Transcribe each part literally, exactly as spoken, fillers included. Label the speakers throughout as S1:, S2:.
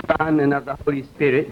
S1: Son, and of the Holy Spirit.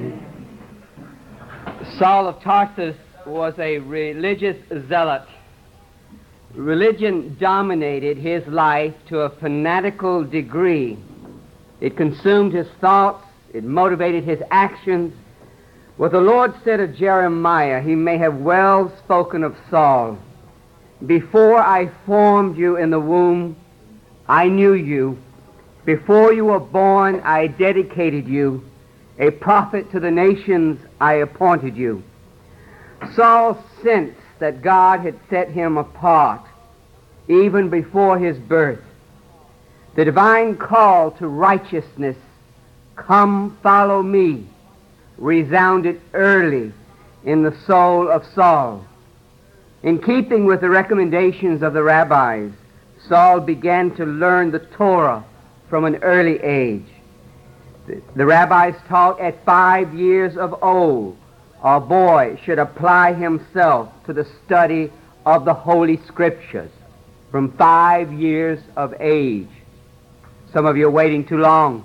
S1: Saul of Tarsus was a religious zealot. Religion dominated his life to a fanatical degree. It consumed his thoughts. It motivated his actions. What the Lord said of Jeremiah, he may have well spoken of Saul. Before I formed you in the womb, I knew you. Before you were born, I dedicated you. A prophet to the nations, I appointed you. Saul sensed that God had set him apart even before his birth. The divine call to righteousness, "Come, follow me," resounded early in the soul of Saul. In keeping with the recommendations of the rabbis, Saul began to learn the Torah from an early age. The, the rabbis taught at five years of old, a boy should apply himself to the study of the Holy Scriptures from five years of age. Some of you are waiting too long.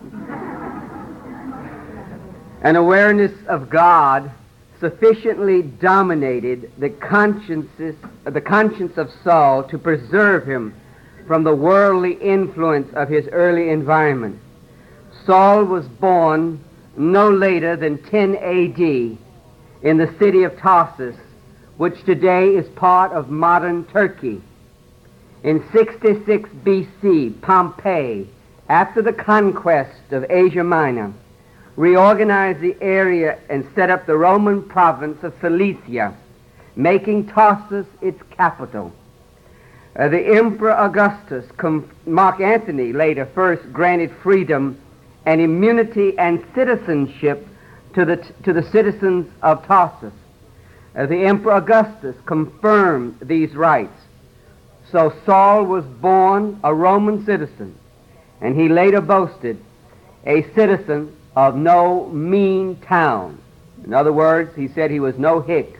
S1: An awareness of God sufficiently dominated the consciences, the conscience of Saul to preserve him from the worldly influence of his early environment. Saul was born no later than ten A D in the city of Tarsus, which today is part of modern Turkey. In sixty-six B C, Pompey, after the conquest of Asia Minor, reorganized the area and set up the Roman province of Cilicia, making Tarsus its capital. Uh, the Emperor Augustus, com- Mark Antony later first granted freedom and immunity and citizenship to the, t- to the citizens of Tarsus. Uh, the Emperor Augustus confirmed these rights. So Saul was born a Roman citizen, and he later boasted, a citizen of no mean town. In other words, he said he was no hick.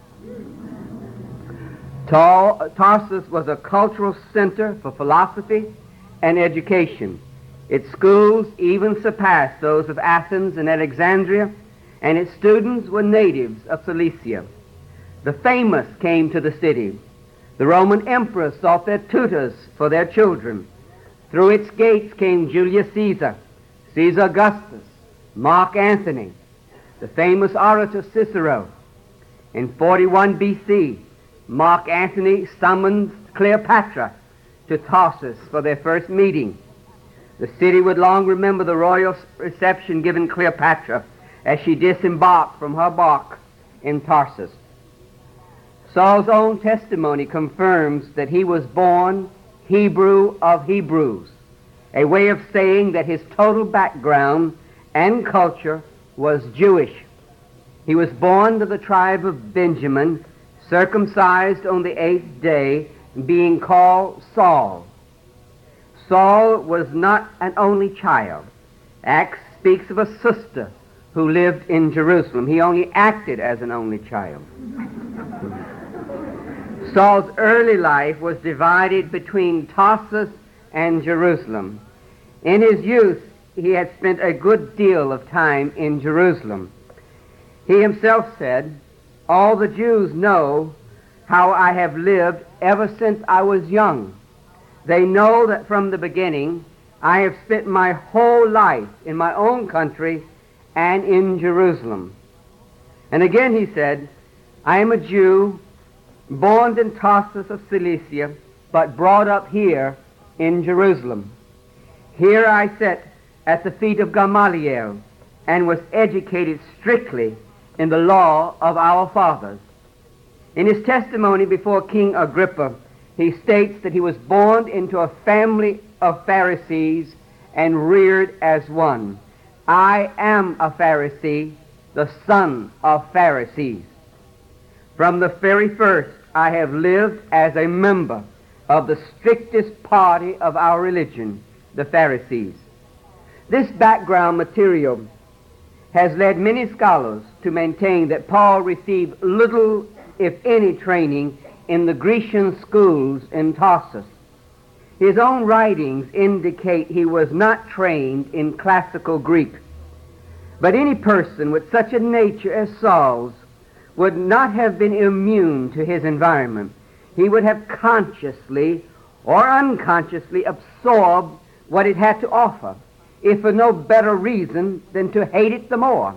S1: Tar- Tarsus was a cultural center for philosophy and education. Its schools even surpassed those of Athens and Alexandria, and its students were natives of Cilicia. The famous came to the city. The Roman emperors sought their tutors for their children. Through its gates came Julius Caesar, Caesar Augustus, Mark Antony, the famous orator Cicero. In forty-one B C, Mark Antony summoned Cleopatra to Tarsus for their first meeting. The city would long remember the royal reception given Cleopatra as she disembarked from her bark in Tarsus. Saul's own testimony confirms that he was born Hebrew of Hebrews, a way of saying that his total background and culture was Jewish. He was born to the tribe of Benjamin, circumcised on the eighth day, being called Saul. Saul was not an only child. Acts speaks of a sister who lived in Jerusalem. He only acted as an only child. Saul's early life was divided between Tarsus and Jerusalem. In his youth, he had spent a good deal of time in Jerusalem. He himself said, "All the Jews know how I have lived ever since I was young. They know that from the beginning I have spent my whole life in my own country and in Jerusalem." And again he said, "I am a Jew, born in Tarsus of Cilicia, but brought up here in Jerusalem. Here I sat at the feet of Gamaliel and was educated strictly in the law of our fathers." In his testimony before King Agrippa, he states that he was born into a family of Pharisees and reared as one. "I am a Pharisee, the son of Pharisees. From the very first, I have lived as a member of the strictest party of our religion, the Pharisees." This background material has led many scholars to maintain that Paul received little, if any, training in the Grecian schools in Tarsus. His own writings indicate he was not trained in classical Greek. But any person with such a nature as Saul's would not have been immune to his environment. He would have consciously or unconsciously absorbed what it had to offer, if for no better reason than to hate it the more.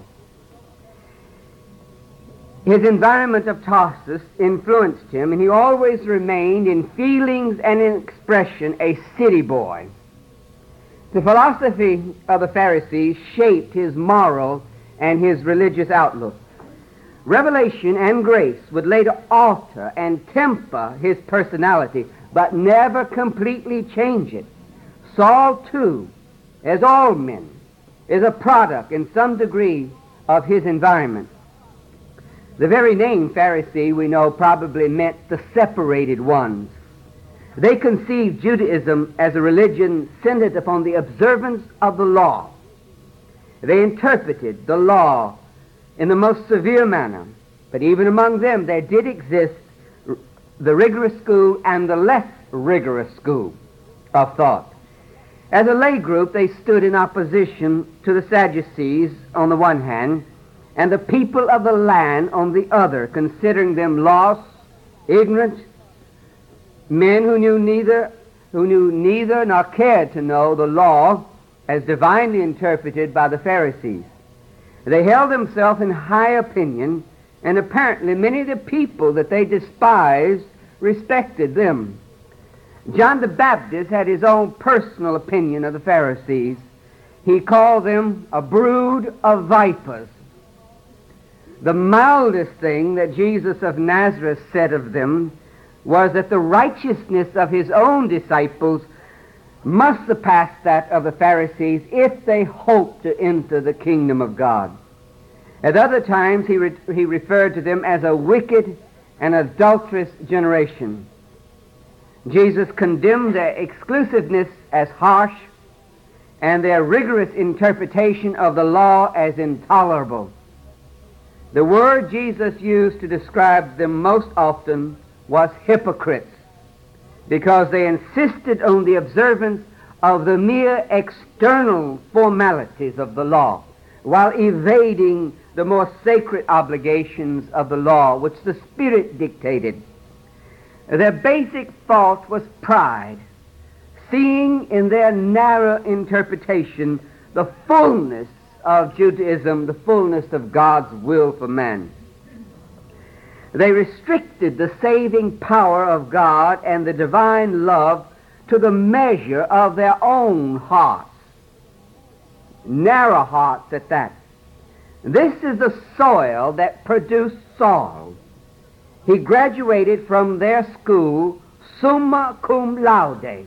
S1: His environment of Tarsus influenced him, and he always remained in feelings and in expression a city boy. The philosophy of the Pharisees shaped his moral and his religious outlook. Revelation and grace would later alter and temper his personality, but never completely change it. Saul, too, as all men, is a product in some degree of his environment. The very name Pharisee, we know, probably meant the separated ones. They conceived Judaism as a religion centered upon the observance of the law. They interpreted the law in the most severe manner, but even among them there did exist the rigorous school and the less rigorous school of thought. As a lay group, they stood in opposition to the Sadducees on the one hand, and the people of the land on the other, considering them lost, ignorant, men who knew neither, who knew neither nor cared to know the law as divinely interpreted by the Pharisees. They held themselves in high opinion, and apparently many of the people that they despised respected them. John the Baptist had his own personal opinion of the Pharisees. He called them a brood of vipers. The mildest thing that Jesus of Nazareth said of them was that the righteousness of his own disciples must surpass that of the Pharisees if they hoped to enter the kingdom of God. At other times he, re- he referred to them as a wicked and adulterous generation. Jesus condemned their exclusiveness as harsh and their rigorous interpretation of the law as intolerable. The word Jesus used to describe them most often was hypocrites, because they insisted on the observance of the mere external formalities of the law, while evading the more sacred obligations of the law, which the Spirit dictated. Their basic fault was pride, seeing in their narrow interpretation the fullness of Judaism, the fullness of God's will for man. They restricted the saving power of God and the divine love to the measure of their own hearts, narrow hearts at that. This is the soil that produced Saul. He graduated from their school summa cum laude.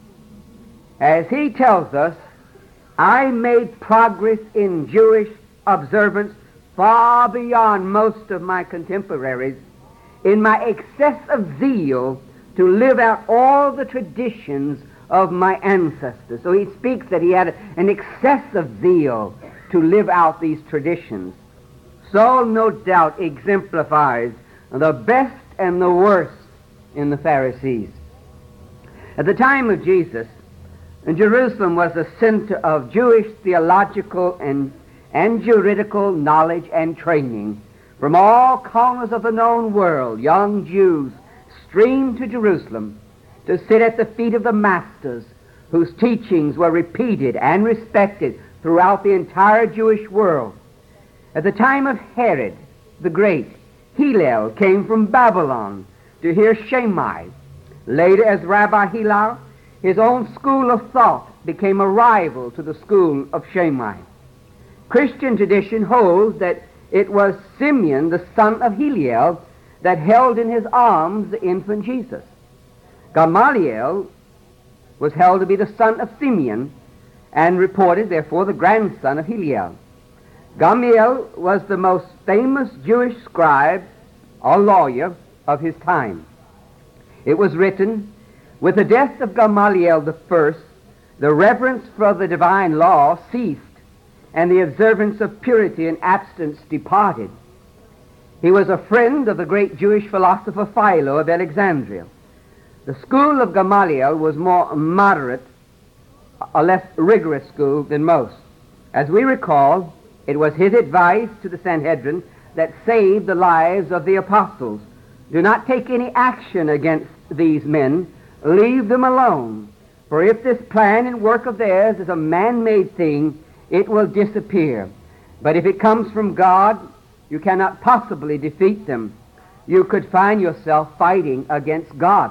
S1: As he tells us, I made progress in Jewish observance far beyond most of my contemporaries in my excessive zeal to live out all the traditions of my ancestors. So he speaks that he had an excessive zeal to live out these traditions. Saul, no doubt, exemplifies the best and the worst in the Pharisees. At the time of Jesus, Jerusalem was the center of Jewish theological and, and juridical knowledge and training. From all corners of the known world, young Jews streamed to Jerusalem to sit at the feet of the masters whose teachings were repeated and respected throughout the entire Jewish world. At the time of Herod the Great, Hillel came from Babylon to hear Shammai. Later, as Rabbi Hillel, his own school of thought became a rival to the school of Shammai. Christian tradition holds that it was Simeon, the son of Hillel, that held in his arms the infant Jesus. Gamaliel was held to be the son of Simeon and reported, therefore, the grandson of Hillel. Gamaliel was the most famous Jewish scribe or lawyer of his time. It was written, with the death of Gamaliel the first, the reverence for the divine law ceased, and the observance of purity and abstinence departed. He was a friend of the great Jewish philosopher Philo of Alexandria. The school of Gamaliel was more moderate, a less rigorous school than most. As we recall, it was his advice to the Sanhedrin that saved the lives of the apostles. Do not take any action against these men. Leave them alone. For if this plan and work of theirs is a man-made thing, it will disappear. But if it comes from God, you cannot possibly defeat them. You could find yourself fighting against God.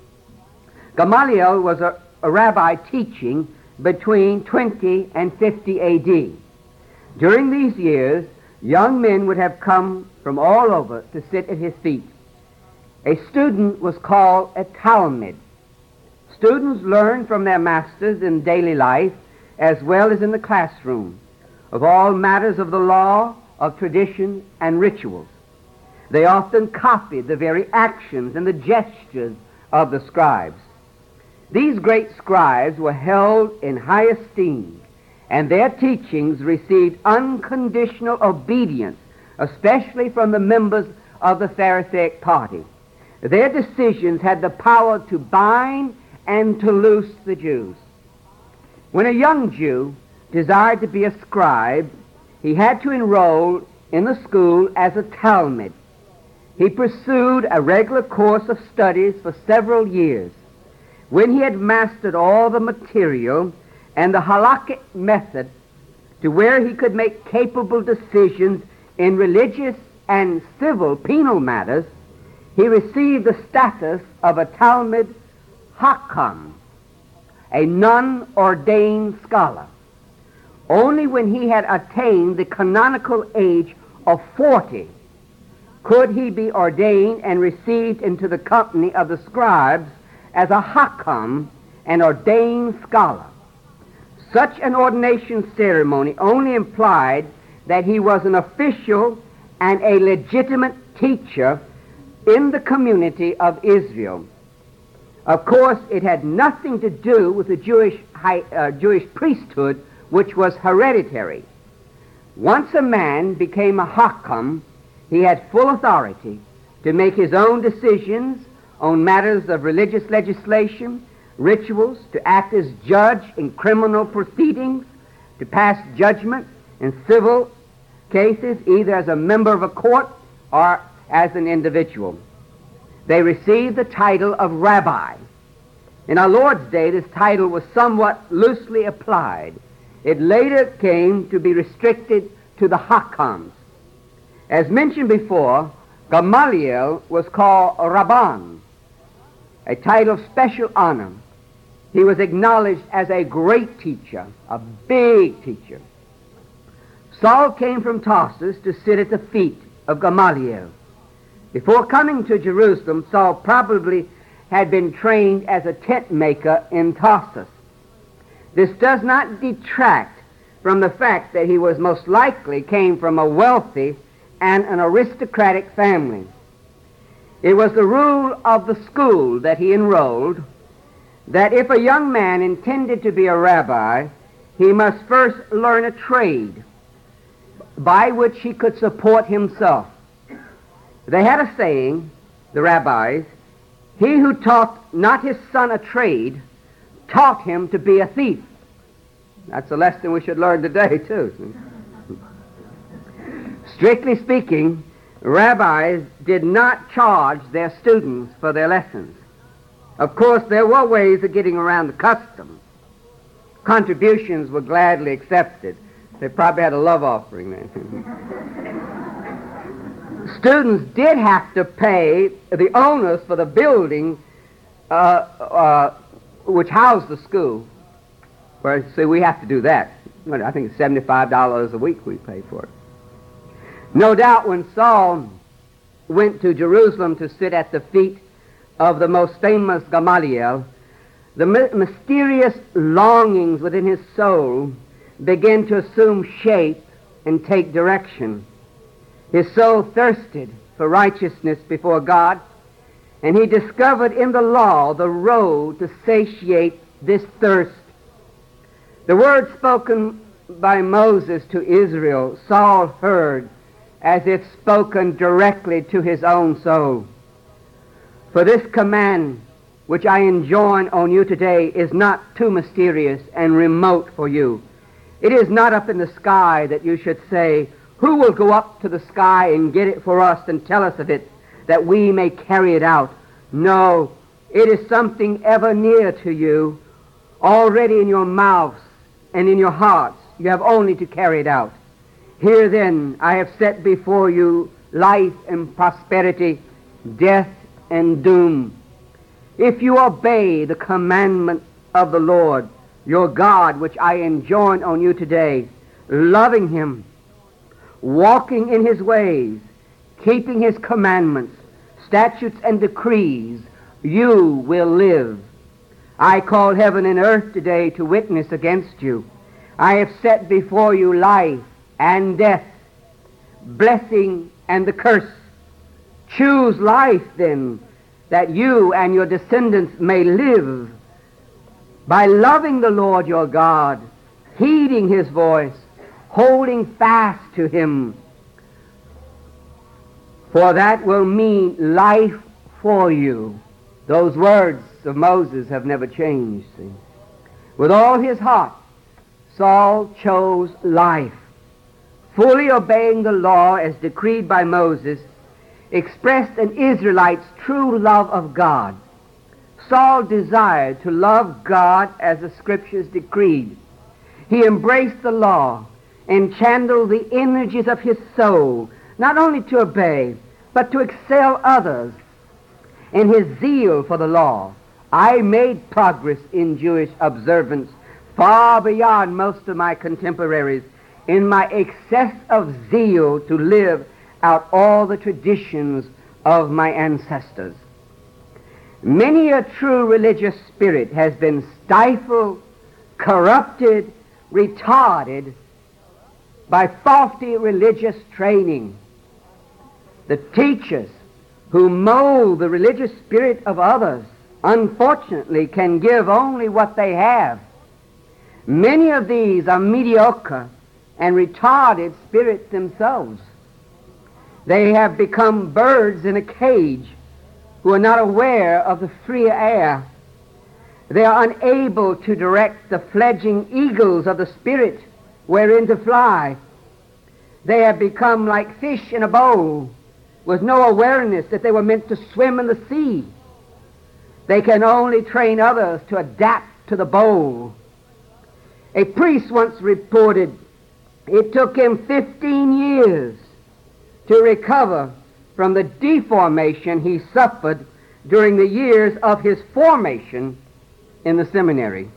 S1: Gamaliel was a, a rabbi teaching between twenty and fifty A D. During these years, young men would have come from all over to sit at his feet. A student was called a talmid. Students learned from their masters in daily life as well as in the classroom of all matters of the law, of tradition, and rituals. They often copied the very actions and the gestures of the scribes. These great scribes were held in high esteem, and their teachings received unconditional obedience, especially from the members of the Pharisaic party. Their decisions had the power to bind and to loose the Jews. When a young Jew desired to be a scribe, he had to enroll in the school as a talmid. He pursued a regular course of studies for several years. When he had mastered all the material and the halakhic method to where he could make capable decisions in religious and civil penal matters, he received the status of a Talmid Hakam, a non-ordained scholar. Only when he had attained the canonical age of forty could he be ordained and received into the company of the scribes as a Hakam, an ordained scholar. Such an ordination ceremony only implied that he was an official and a legitimate teacher in the community of Israel. Of course, it had nothing to do with the Jewish, high, uh, Jewish priesthood, which was hereditary. Once a man became a Hakam, he had full authority to make his own decisions on matters of religious legislation, rituals, to act as judge in criminal proceedings, to pass judgment in civil cases, either as a member of a court or as an individual. They received the title of rabbi. In our Lord's day, this title was somewhat loosely applied. It later came to be restricted to the Hakams. As mentioned before, Gamaliel was called Rabban, a title of special honor. He was acknowledged as a great teacher, a big teacher. Saul came from Tarsus to sit at the feet of Gamaliel. Before coming to Jerusalem, Saul probably had been trained as a tent maker in Tarsus. This does not detract from the fact that he was most likely came from a wealthy and an aristocratic family. It was the rule of the school that he enrolled that if a young man intended to be a rabbi, he must first learn a trade by which he could support himself. They had a saying, the rabbis, he who taught not his son a trade taught him to be a thief. That's a lesson we should learn today, too. Strictly speaking, rabbis did not charge their students for their lessons. Of course, there were ways of getting around the custom. Contributions were gladly accepted. They probably had a love offering then. Students did have to pay the owners for the building uh, uh, which housed the school. Well, see, we have to do that. I think it's seventy-five dollars a week we pay for it. No doubt when Saul went to Jerusalem to sit at the feet of the most famous Gamaliel, the my- mysterious longings within his soul began to assume shape and take direction. His soul thirsted for righteousness before God, and he discovered in the law the road to satiate this thirst. The word spoken by Moses to Israel, Saul heard as if spoken directly to his own soul. For this command which I enjoin on you today is not too mysterious and remote for you. It is not up in the sky that you should say, who will go up to the sky and get it for us and tell us of it, that we may carry it out? No, it is something ever near to you, already in your mouths and in your hearts. You have only to carry it out. Here then I have set before you life and prosperity, death and doom. If you obey the commandment of the Lord your God, which I enjoin on you today, loving him, walking in his ways, keeping his commandments, statutes and decrees, you will live. I call heaven and earth today to witness against you. I have set before you life and death, blessing and the curse. Choose life then, that you and your descendants may live by loving the Lord your God, heeding his voice, holding fast to him. For that will mean life for you. Those words of Moses have never changed. See? With all his heart, Saul chose life. Fully obeying the law as decreed by Moses, expressed an Israelite's true love of God. Saul desired to love God as the Scriptures decreed. He embraced the law and channeled the energies of his soul, not only to obey, but to excel others in his zeal for the law. I made progress in Jewish observance far beyond most of my contemporaries in my excess of zeal to live out all the traditions of my ancestors. Many a true religious spirit has been stifled, corrupted, retarded by faulty religious training. The teachers who mold the religious spirit of others, unfortunately, can give only what they have. Many of these are mediocre and retarded spirits themselves. They have become birds in a cage who are not aware of the free air. They are unable to direct the fledgling eagles of the Spirit wherein to fly. They have become like fish in a bowl with no awareness that they were meant to swim in the sea. They can only train others to adapt to the bowl. A priest once reported it took him fifteen years to recover from the deformation he suffered during the years of his formation in the seminary.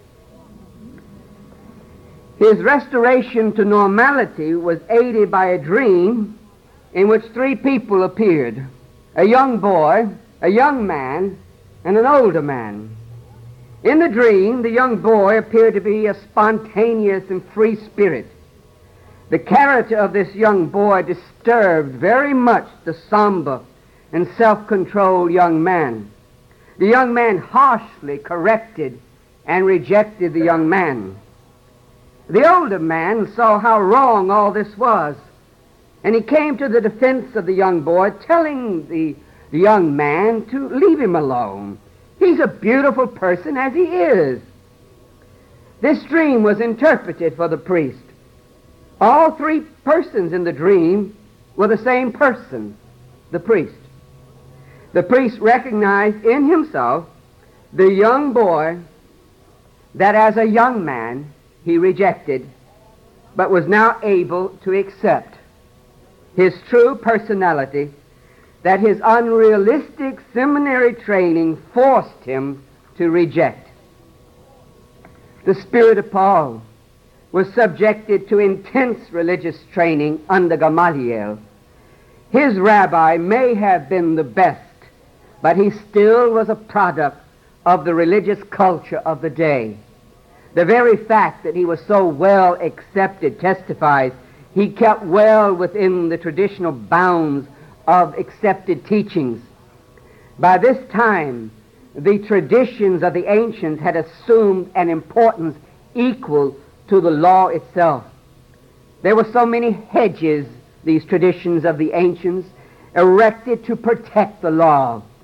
S1: His restoration to normality was aided by a dream in which three people appeared: a young boy, a young man, and an older man. In the dream, the young boy appeared to be a spontaneous and free spirit. The character of this young boy disturbed very much the somber and self-controlled young man. The young man harshly corrected and rejected the young man. The older man saw how wrong all this was, and he came to the defense of the young boy, telling the, the young man to leave him alone. He's a beautiful person as he is. This dream was interpreted for the priest. All three persons in the dream were the same person, the priest. The priest recognized in himself the young boy that as a young man he rejected, but was now able to accept. His true personality that his unrealistic seminary training forced him to reject. The spirit of Paul was subjected to intense religious training under Gamaliel. His rabbi may have been the best, but he still was a product of the religious culture of the day. The very fact that he was so well accepted testifies he kept well within the traditional bounds of accepted teachings. By this time, the traditions of the ancients had assumed an importance equal to the law itself. There were so many hedges, these traditions of the ancients, erected to protect the law.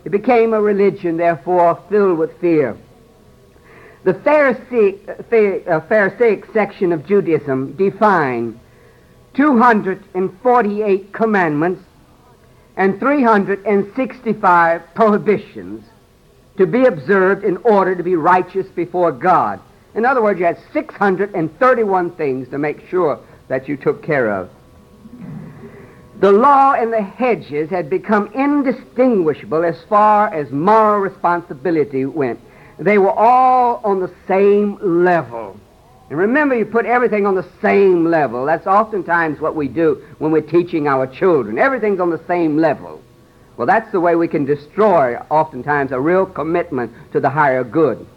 S1: It became a religion, therefore, filled with fear. The Pharisee, uh, Pharisaic section of Judaism defined two hundred forty-eight commandments and three hundred sixty-five prohibitions to be observed in order to be righteous before God. In other words, you had six hundred thirty-one things to make sure that you took care of. The law and the hedges had become indistinguishable as far as moral responsibility went. They were all on the same level. And remember, you put everything on the same level. That's oftentimes what we do when we're teaching our children. Everything's on the same level. Well, that's the way we can destroy, oftentimes, a real commitment to the higher good.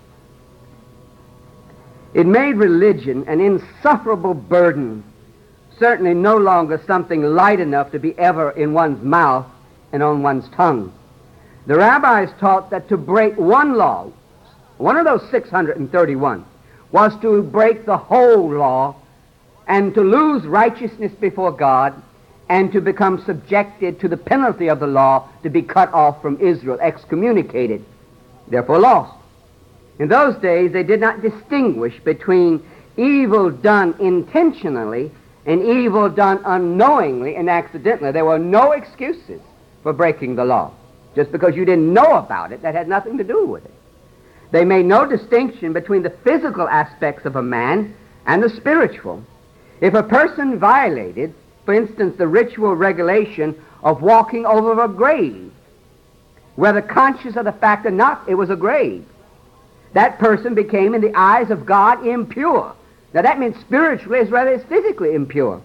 S1: It made religion an insufferable burden, certainly no longer something light enough to be ever in one's mouth and on one's tongue. The rabbis taught that to break one law, one of those six hundred thirty-one, was to break the whole law and to lose righteousness before God and to become subjected to the penalty of the law, to be cut off from Israel, excommunicated, therefore lost. In those days, they did not distinguish between evil done intentionally and evil done unknowingly and accidentally. There were no excuses for breaking the law. Just because you didn't know about it, that had nothing to do with it. They made no distinction between the physical aspects of a man and the spiritual. If a person violated, for instance, the ritual regulation of walking over a grave, whether conscious of the fact or not, it was a grave, that person became, in the eyes of God, impure. Now that means spiritually as well as physically impure,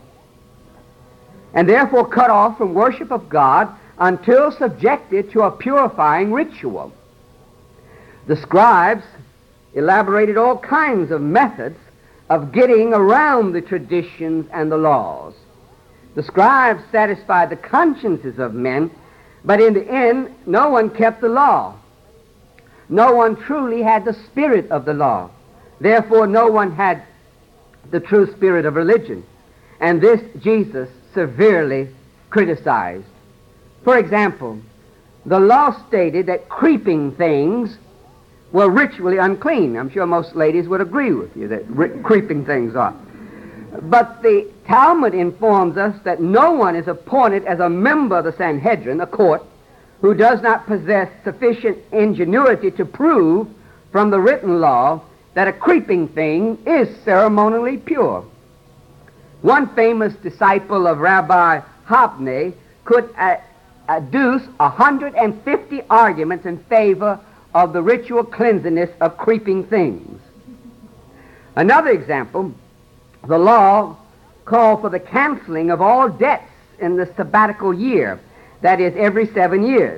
S1: and therefore cut off from worship of God until subjected to a purifying ritual. The scribes elaborated all kinds of methods of getting around the traditions and the laws. The scribes satisfied the consciences of men, but in the end, no one kept the law. No one truly had the spirit of the law. Therefore, no one had the true spirit of religion. And this Jesus severely criticized. For example, the law stated that creeping things were ritually unclean. I'm sure most ladies would agree with you that ri- creeping things are. But the Talmud informs us that no one is appointed as a member of the Sanhedrin, the court, who does not possess sufficient ingenuity to prove from the written law that a creeping thing is ceremonially pure. One famous disciple of Rabbi Hopney could uh, adduce one hundred fifty arguments in favor of the ritual cleanliness of creeping things. Another example, the law called for the canceling of all debts in the sabbatical year, that is, every seven years.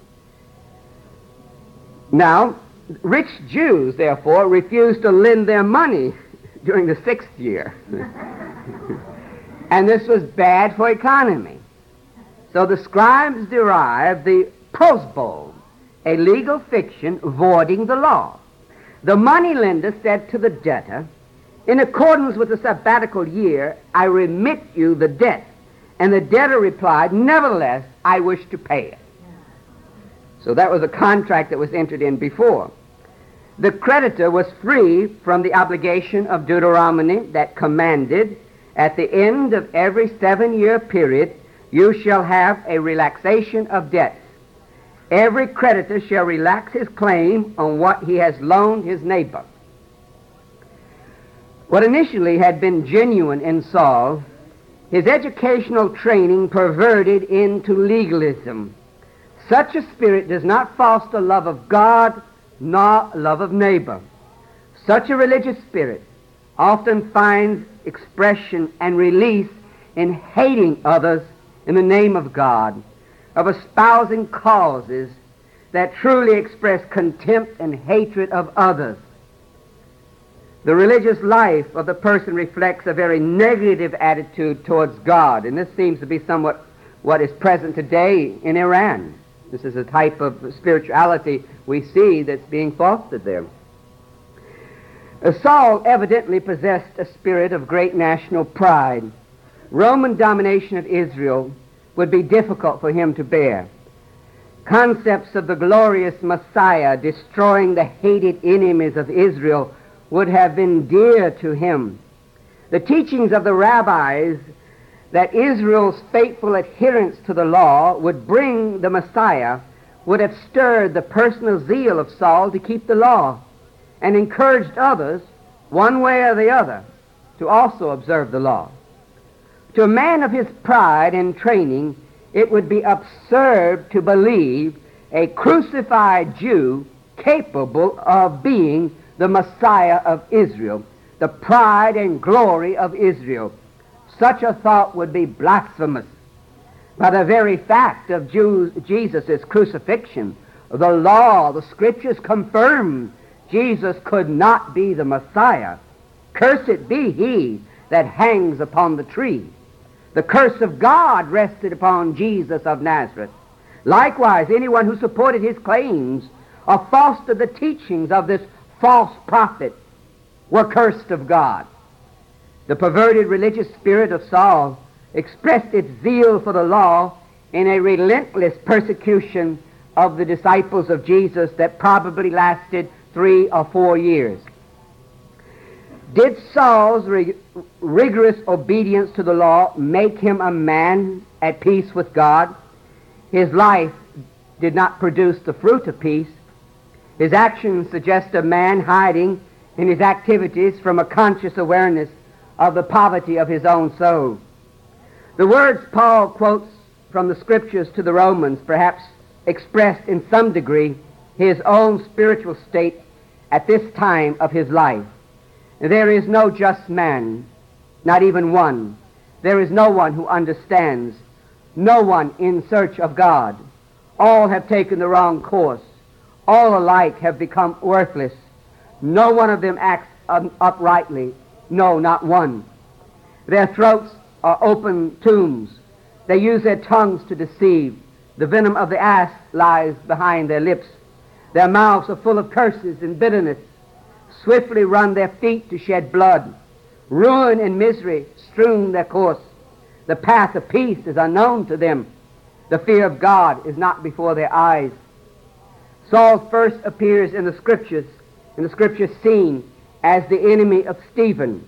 S1: Now, rich Jews, therefore, refused to lend their money during the sixth year. And this was bad for economy. So the scribes derived the prosbol, a legal fiction voiding the law. The moneylender said to the debtor, "In accordance with the sabbatical year, I remit you the debt." And the debtor replied, "Nevertheless, I wish to pay it." So that was a contract that was entered in before. The creditor was free from the obligation of Deuteronomy that commanded, at the end of every seven-year period, you shall have a relaxation of debts. Every creditor shall relax his claim on what he has loaned his neighbor. What initially had been genuine in Saul, his educational training perverted into legalism. Such a spirit does not foster love of God nor love of neighbor. Such a religious spirit often finds expression and release in hating others in the name of God, of espousing causes that truly express contempt and hatred of others. The religious life of the person reflects a very negative attitude towards God, and this seems to be somewhat what is present today in Iran. This is a type of spirituality we see that's being fostered there. Uh, Saul evidently possessed a spirit of great national pride. Roman domination of Israel would be difficult for him to bear. concepts of the glorious Messiah destroying the hated enemies of Israel would have been dear to him. The teachings of the rabbis that Israel's faithful adherence to the law would bring the Messiah would have stirred the personal zeal of Saul to keep the law and encouraged others, one way or the other, to also observe the law. To a man of his pride and training, it would be absurd to believe a crucified Jew capable of being the Messiah of Israel, the pride and glory of Israel. Such a thought would be blasphemous. By the very fact of Jesus' crucifixion, the law, the Scriptures confirm Jesus could not be the Messiah. Cursed be he that hangs upon the tree. The curse of God rested upon Jesus of Nazareth. Likewise, anyone who supported his claims or fostered the teachings of this false prophet were cursed of God. The perverted religious spirit of Saul expressed its zeal for the law in a relentless persecution of the disciples of Jesus that probably lasted three or four years. Did Saul's rig- rigorous obedience to the law make him a man at peace with God? His life did not produce the fruit of peace. His actions suggest a man hiding in his activities from a conscious awareness of the poverty of his own soul. The words Paul quotes from the Scriptures to the Romans perhaps expressed in some degree his own spiritual state at this time of his life. There is no just man, not even one. There is no one who understands, no one in search of God. All have taken the wrong course. All alike have become worthless. No one of them acts um, uprightly. No, not one. Their throats are open tombs. They use their tongues to deceive. The venom of the ass lies behind their lips. Their mouths are full of curses and bitterness. Swiftly run their feet to shed blood. Ruin and misery strewn their course. The path of peace is unknown to them. The fear of God is not before their eyes. Saul first appears in the Scriptures, in the Scripture scene, as the enemy of Stephen.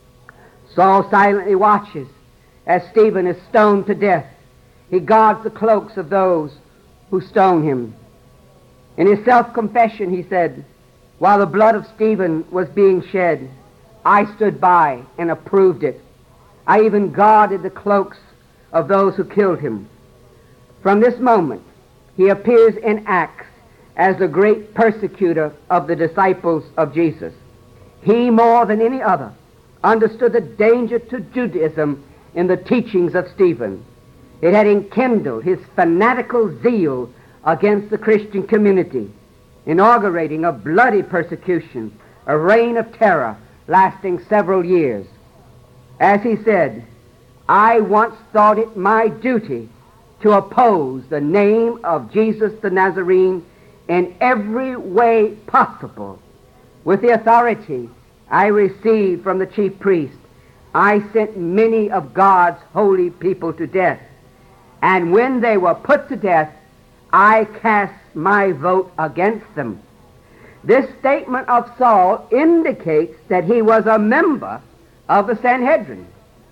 S1: Saul silently watches as Stephen is stoned to death. He guards the cloaks of those who stone him. In his self-confession, he said, while the blood of Stephen was being shed, I stood by and approved it. I even guarded the cloaks of those who killed him. From this moment, he appears in Acts as the great persecutor of the disciples of Jesus. He, more than any other, understood the danger to Judaism in the teachings of Stephen. It had enkindled his fanatical zeal against the Christian community, inaugurating a bloody persecution, a reign of terror lasting several years. As he said, I once thought it my duty to oppose the name of Jesus the Nazarene in every way possible. With the authority I received from the chief priest, I sent many of God's holy people to death. And when they were put to death, I cast my vote against them. This statement of Saul indicates that he was a member of the Sanhedrin.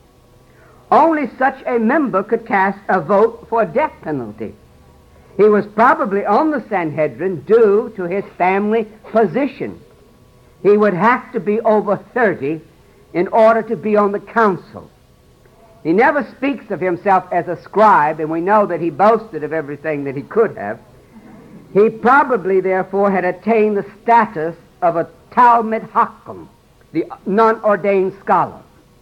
S1: Only such a member could cast a vote for a death penalty. He was probably on the Sanhedrin due to his family position. He would have to be over thirty in order to be on the council. He never speaks of himself as a scribe, and we know that he boasted of everything that he could have. He probably, therefore, had attained the status of a Talmid Hakim, the non-ordained scholar.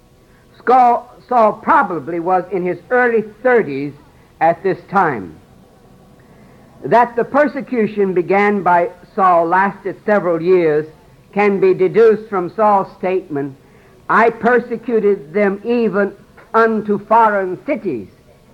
S1: Saul probably was in his early thirties at this time. That the persecution began by Saul lasted several years can be deduced from Saul's statement, I persecuted them even unto foreign cities.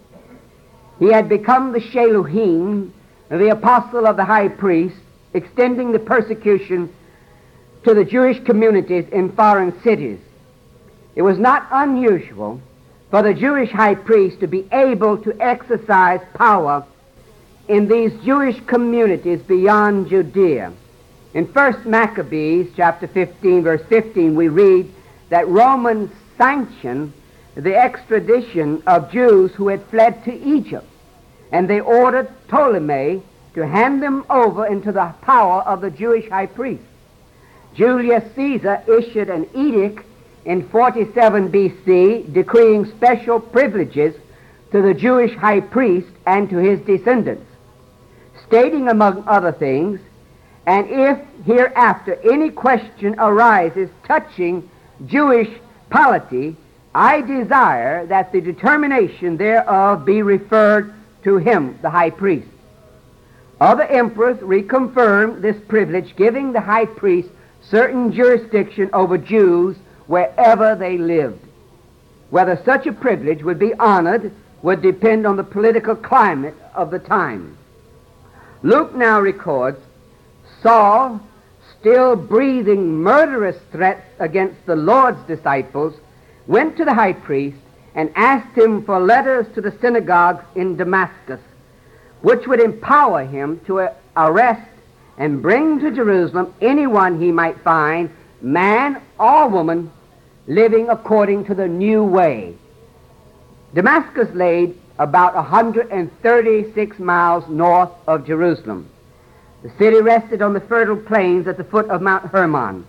S1: He had become the Sheluhim, the apostle of the high priest, extending the persecution to the Jewish communities in foreign cities. It was not unusual for the Jewish high priest to be able to exercise power in these Jewish communities beyond Judea. In First Maccabees chapter fifteen, verse fifteen, we read that Romans sanctioned the extradition of Jews who had fled to Egypt, and they ordered Ptolemy to hand them over into the power of the Jewish high priest. Julius Caesar issued an edict in forty-seven B C decreeing special privileges to the Jewish high priest and to his descendants, stating among other things, "And if hereafter any question arises touching Jewish polity, I desire that the determination thereof be referred to him," the high priest. Other emperors reconfirmed this privilege, giving the high priest certain jurisdiction over Jews wherever they lived. Whether such a privilege would be honored would depend on the political climate of the time. Luke now records Saul, still breathing murderous threats against the Lord's disciples, went to the high priest and asked him for letters to the synagogues in Damascus, which would empower him to arrest and bring to Jerusalem anyone he might find, man or woman, living according to the new way. Damascus lay about one hundred thirty-six miles north of Jerusalem. The city rested on the fertile plains at the foot of Mount Hermon.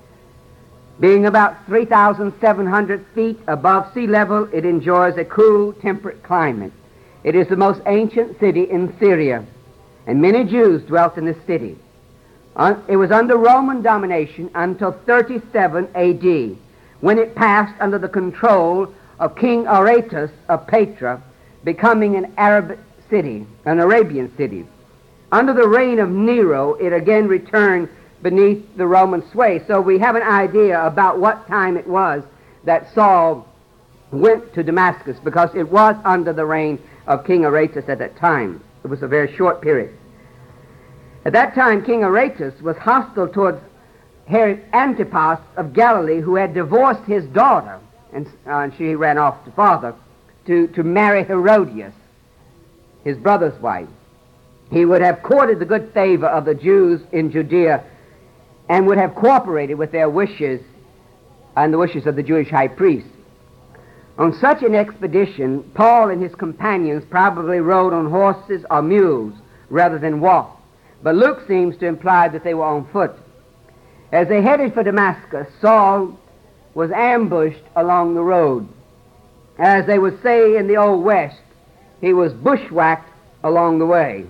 S1: Being about three thousand seven hundred feet above sea level, it enjoys a cool, temperate climate. It is the most ancient city in Syria, and many Jews dwelt in this city. It was under Roman domination until thirty-seven A D, when it passed under the control of King Aretas of Petra, becoming an Arab city, an Arabian city. Under the reign of Nero, it again returned beneath the Roman sway. So we have an idea about what time it was that Saul went to Damascus, because it was under the reign of King Aretas at that time. It was a very short period. At that time, King Aretas was hostile towards Herod Antipas of Galilee, who had divorced his daughter, and, uh, and she ran off to father, to, to marry Herodias, his brother's wife. He would have courted the good favor of the Jews in Judea and would have cooperated with their wishes and the wishes of the Jewish high priest. On such an expedition, Paul and his companions probably rode on horses or mules rather than walked, but Luke seems to imply that they were on foot. As they headed for Damascus, Saul was ambushed along the road. As they would say in the Old West, he was bushwhacked along the way.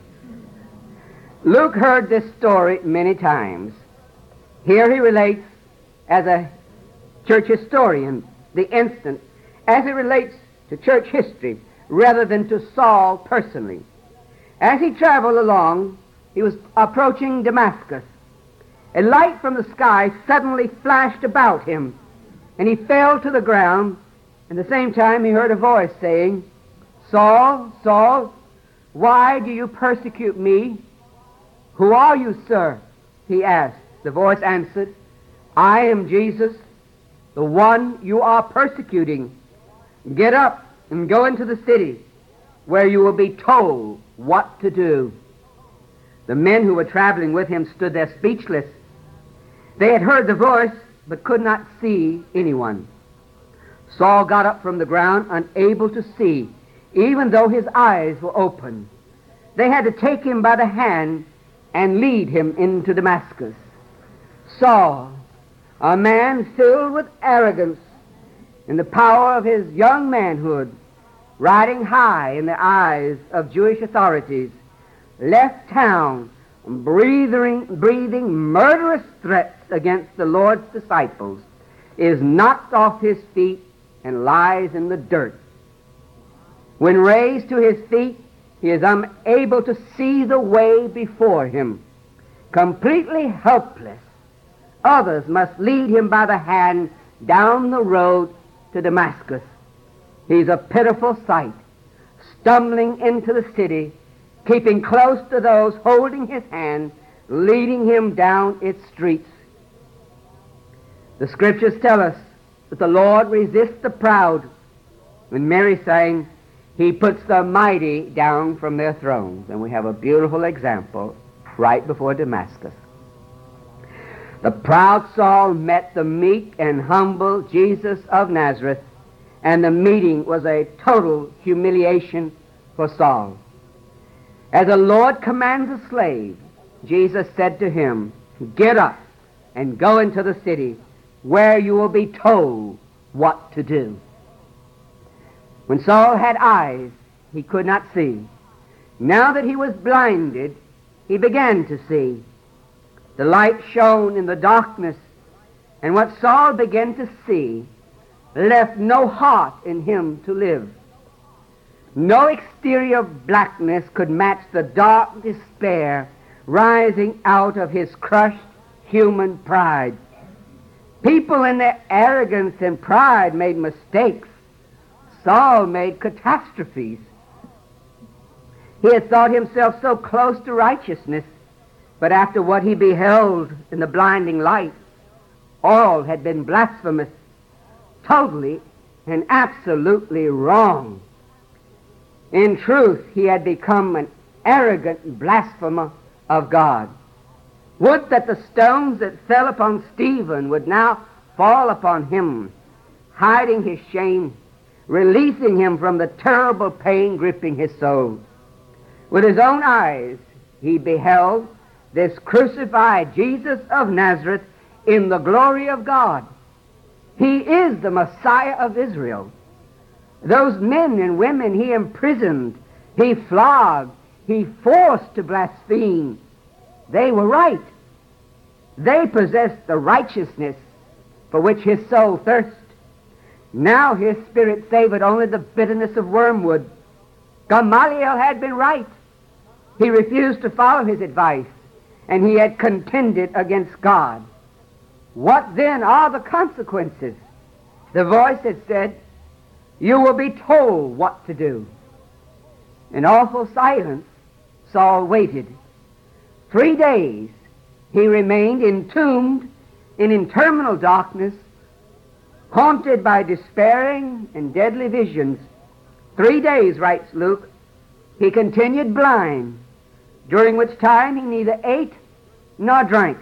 S1: Luke heard this story many times. Here he relates, as a church historian, the incident as it relates to church history rather than to Saul personally. As he traveled along, he was approaching Damascus. A light from the sky suddenly flashed about him, and he fell to the ground. At the same time, he heard a voice saying, "Saul, Saul, why do you persecute me?" "Who are you, sir?" he asked. The voice answered, "I am Jesus, the one you are persecuting. Get up and go into the city, where you will be told what to do." The men who were traveling with him stood there speechless. They had heard the voice, but could not see anyone. Saul got up from the ground, unable to see, even though his eyes were open. They had to take him by the hand and lead him into Damascus. Saul, a man filled with arrogance in the power of his young manhood, riding high in the eyes of Jewish authorities, left town breathing, breathing murderous threats against the Lord's disciples, is knocked off his feet and lies in the dirt. When raised to his feet, he is unable to see the way before him. Completely helpless, others must lead him by the hand down the road to Damascus. He's a pitiful sight, stumbling into the city, keeping close to those holding his hand, leading him down its streets. The scriptures tell us that the Lord resists the proud. When Mary sang, he puts the mighty down from their thrones. And we have a beautiful example right before Damascus. The proud Saul met the meek and humble Jesus of Nazareth, and the meeting was a total humiliation for Saul. As the Lord commands a slave, Jesus said to him, "Get up and go into the city, where you will be told what to do." When Saul had eyes, he could not see. Now that he was blinded, he began to see. The light shone in the darkness, and what Saul began to see left no heart in him to live. No exterior blackness could match the dark despair rising out of his crushed human pride. People in their arrogance and pride made mistakes. Saul made catastrophes. He had thought himself so close to righteousness, but after what he beheld in the blinding light, all had been blasphemous, totally and absolutely wrong. In truth, he had become an arrogant blasphemer of God. Would that the stones that fell upon Stephen would now fall upon him, hiding his shame, releasing him from the terrible pain gripping his soul. With his own eyes, he beheld this crucified Jesus of Nazareth in the glory of God. He is the Messiah of Israel. Those men and women he imprisoned, he flogged, he forced to blaspheme, they were right. They possessed the righteousness for which his soul thirsted. Now his spirit savored only the bitterness of wormwood. Gamaliel had been right. He refused to follow his advice, and he had contended against God. What then are the consequences? The voice had said, "You will be told what to do." In awful silence, Saul waited. Three days he remained entombed in interminable darkness, haunted by despairing and deadly visions. Three days, writes Luke, he continued blind, during which time he neither ate nor drank.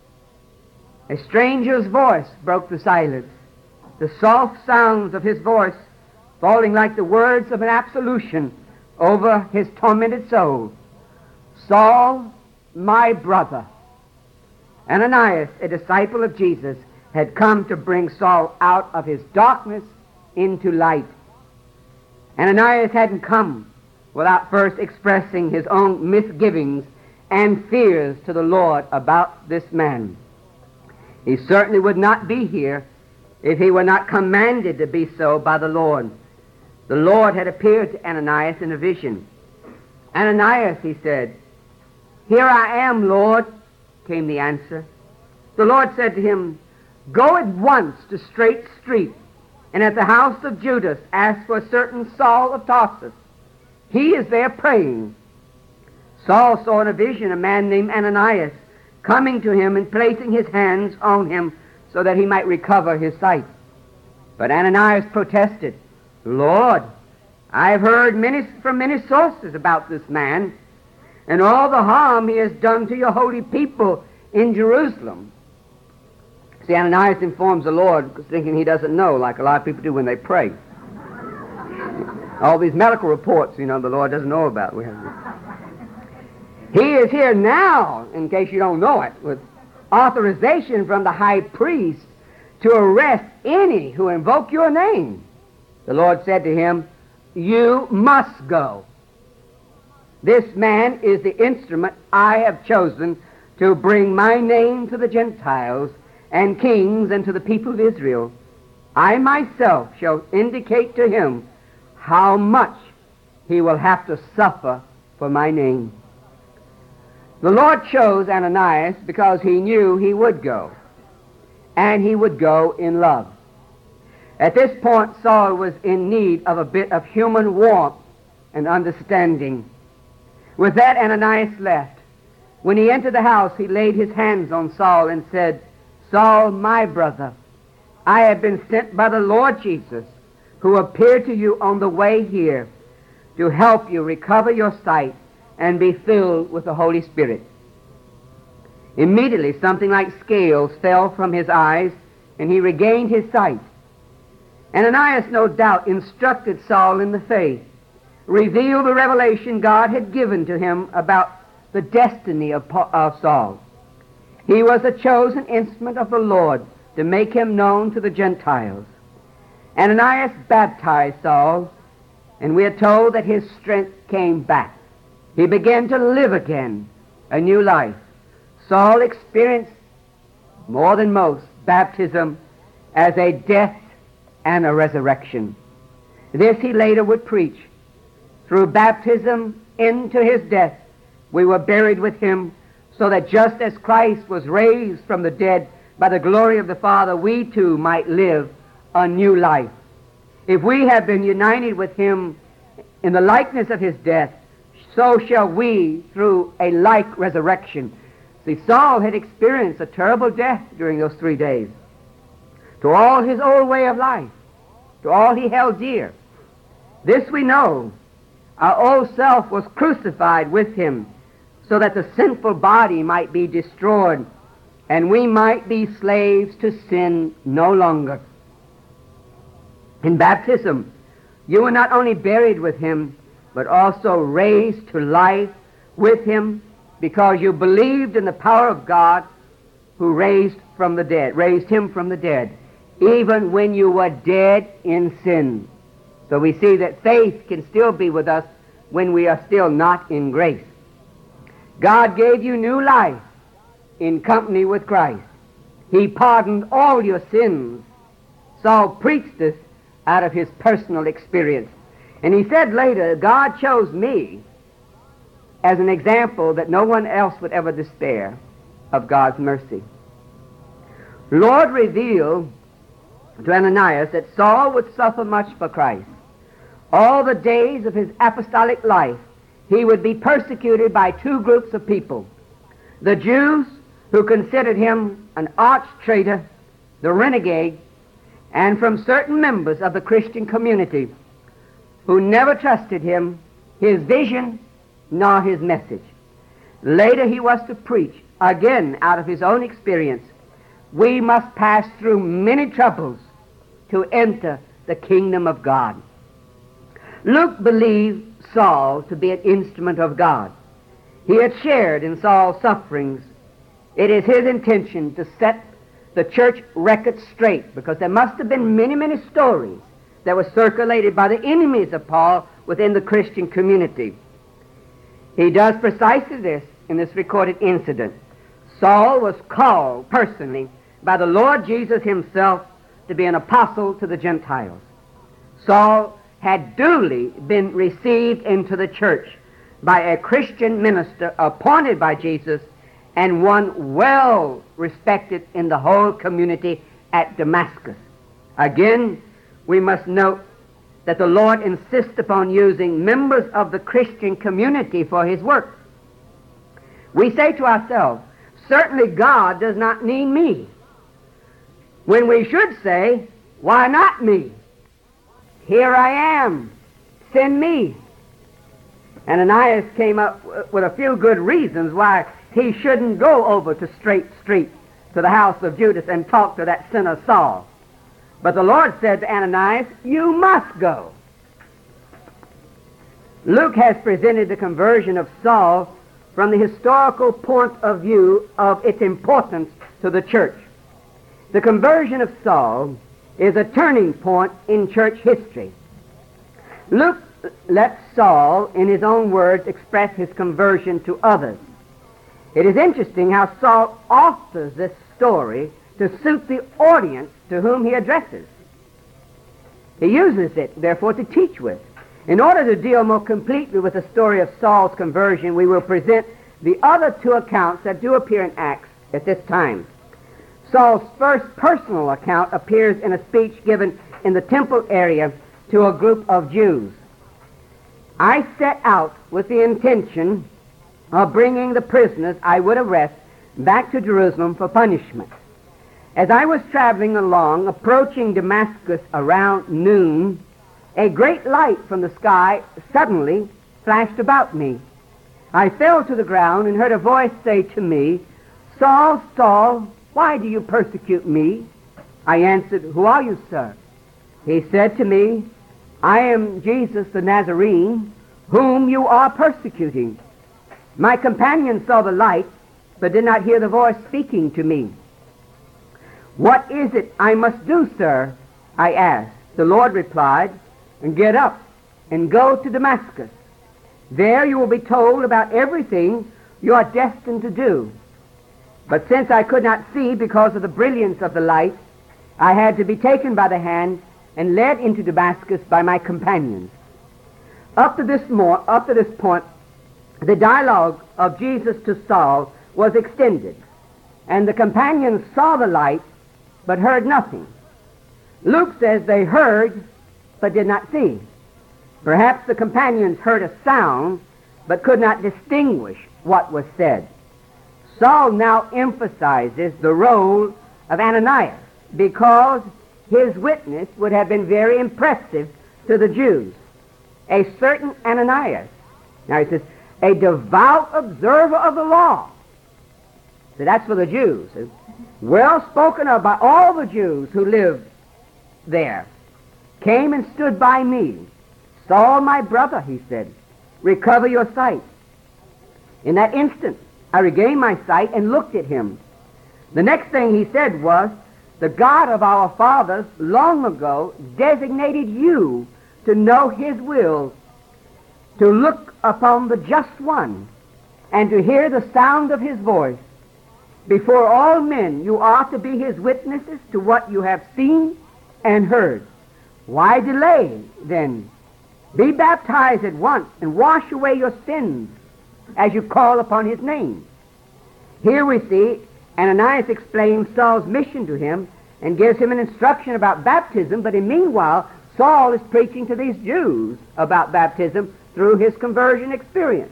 S1: A stranger's voice broke the silence, the soft sounds of his voice falling like the words of an absolution over his tormented soul. "Saul, my brother." Ananias, a disciple of Jesus, had come to bring Saul out of his darkness into light. Ananias hadn't come without first expressing his own misgivings and fears to the Lord about this man. He certainly would not be here if he were not commanded to be so by the Lord. The Lord had appeared to Ananias in a vision. "Ananias," he said. "Here I am, Lord," came the answer. The Lord said to him, "Go at once to Straight Street, and at the house of Judas ask for a certain Saul of Tarsus. He is there praying." Saul saw in a vision a man named Ananias coming to him and placing his hands on him so that he might recover his sight. But Ananias protested, "Lord, I've heard many, from many sources about this man and all the harm he has done to your holy people in Jerusalem." See, Ananias informs the Lord thinking he doesn't know, like a lot of people do when they pray. All these medical reports, you know, the Lord doesn't know about. We have He is here now, in case you don't know it, with authorization from the high priest to arrest any who invoke your name. The Lord said to him, "You must go. This man is the instrument I have chosen to bring my name to the Gentiles and kings and to the people of Israel. I myself shall indicate to him how much he will have to suffer for my name." The Lord chose Ananias because he knew he would go, and he would go in love. At this point, Saul was in need of a bit of human warmth and understanding. With that, Ananias left. When he entered the house, he laid his hands on Saul and said, "Saul, my brother, I have been sent by the Lord Jesus, who appeared to you on the way here, to help you recover your sight and be filled with the Holy Spirit. Immediately, something like scales fell from his eyes, and he regained his sight. Ananias, no doubt, instructed Saul in the faith, revealed the revelation God had given to him about the destiny of, Paul, of Saul. He was a chosen instrument of the Lord to make him known to the Gentiles. Ananias baptized Saul, and we are told that his strength came back. He began to live again, a new life. Saul experienced, more than most, baptism as a death and a resurrection. This he later would preach. Through baptism into his death, we were buried with him, so that just as Christ was raised from the dead by the glory of the Father, we too might live a new life. If we have been united with him in the likeness of his death, so shall we through a like resurrection. See, Saul had experienced a terrible death during those three days. To all his old way of life, to all he held dear. This we know. Our old self was crucified with him so that the sinful body might be destroyed and we might be slaves to sin no longer. In baptism, you were not only buried with him, but also raised to life with him, because you believed in the power of God who raised from the dead, raised him from the dead, even when you were dead in sin. So we see that faith can still be with us when we are still not in grace. God gave you new life in company with Christ. He pardoned all your sins. Saul preached this out of his personal experience. And he said later, God chose me as an example that no one else would ever despair of God's mercy. Lord revealed to Ananias that Saul would suffer much for Christ. All the days of his apostolic life, he would be persecuted by two groups of people. The Jews, who considered him an arch traitor, the renegade, and from certain members of the Christian community who never trusted him, his vision, nor his message. Later he was to preach, again out of his own experience, we must pass through many troubles to enter the kingdom of God. Luke believed Saul to be an instrument of God. He had shared in Saul's sufferings. It is his intention to set the church record straight, because there must have been many, many stories that were circulated by the enemies of Paul within the Christian community. He does precisely this in this recorded incident. Saul was called personally by the Lord Jesus himself to be an apostle to the Gentiles. Saul had duly been received into the church by a Christian minister appointed by Jesus, and one well respected in the whole community at Damascus. Again, we must note that the Lord insists upon using members of the Christian community for his work. We say to ourselves, certainly God does not need me, when we should say, why not me? Here I am, send me. Ananias came up with a few good reasons why he shouldn't go over to Straight Street to the house of Judas and talk to that sinner Saul. But the Lord said to Ananias, you must go. Luke has presented the conversion of Saul from the historical point of view of its importance to the church. The conversion of Saul is a turning point in church history. Luke lets Saul, in his own words, express his conversion to others. It is interesting how Saul authors this story to suit the audience to whom he addresses. He uses it, therefore, to teach with. In order to deal more completely with the story of Saul's conversion, we will present the other two accounts that do appear in Acts at this time. Saul's first personal account appears in a speech given in the temple area to a group of Jews. I set out with the intention of bringing the prisoners I would arrest back to Jerusalem for punishment. As I was traveling along, approaching Damascus around noon, a great light from the sky suddenly flashed about me. I fell to the ground and heard a voice say to me, "Saul, Saul, why do you persecute me?" I answered, "Who are you, sir?" He said to me, "I am Jesus the Nazarene, whom you are persecuting." My companion saw the light, but did not hear the voice speaking to me. "What is it I must do, sir?" I asked. The Lord replied, "Get up and go to Damascus. There you will be told about everything you are destined to do." But since I could not see because of the brilliance of the light, I had to be taken by the hand and led into Damascus by my companions. Up to this, more, up to this point, the dialogue of Jesus to Saul was extended, and the companions saw the light but heard nothing. Luke says they heard but did not see. Perhaps the companions heard a sound but could not distinguish what was said. Saul now emphasizes the role of Ananias because his witness would have been very impressive to the Jews. A certain Ananias, now he says, a devout observer of the law. So that's for the Jews. Well spoken of by all the Jews who lived there. Came and stood by me. "Saul, my brother," he said, "recover your sight." In that instant, I regained my sight and looked at him. The next thing he said was, "The God of our fathers long ago designated you to know his will, to look upon the just one, and to hear the sound of his voice. Before all men you are to be his witnesses to what you have seen and heard. Why delay, then? Be baptized at once and wash away your sins as you call upon his name." Here we see Ananias explains Saul's mission to him and gives him an instruction about baptism, but in the meanwhile, Saul is preaching to these Jews about baptism through his conversion experience.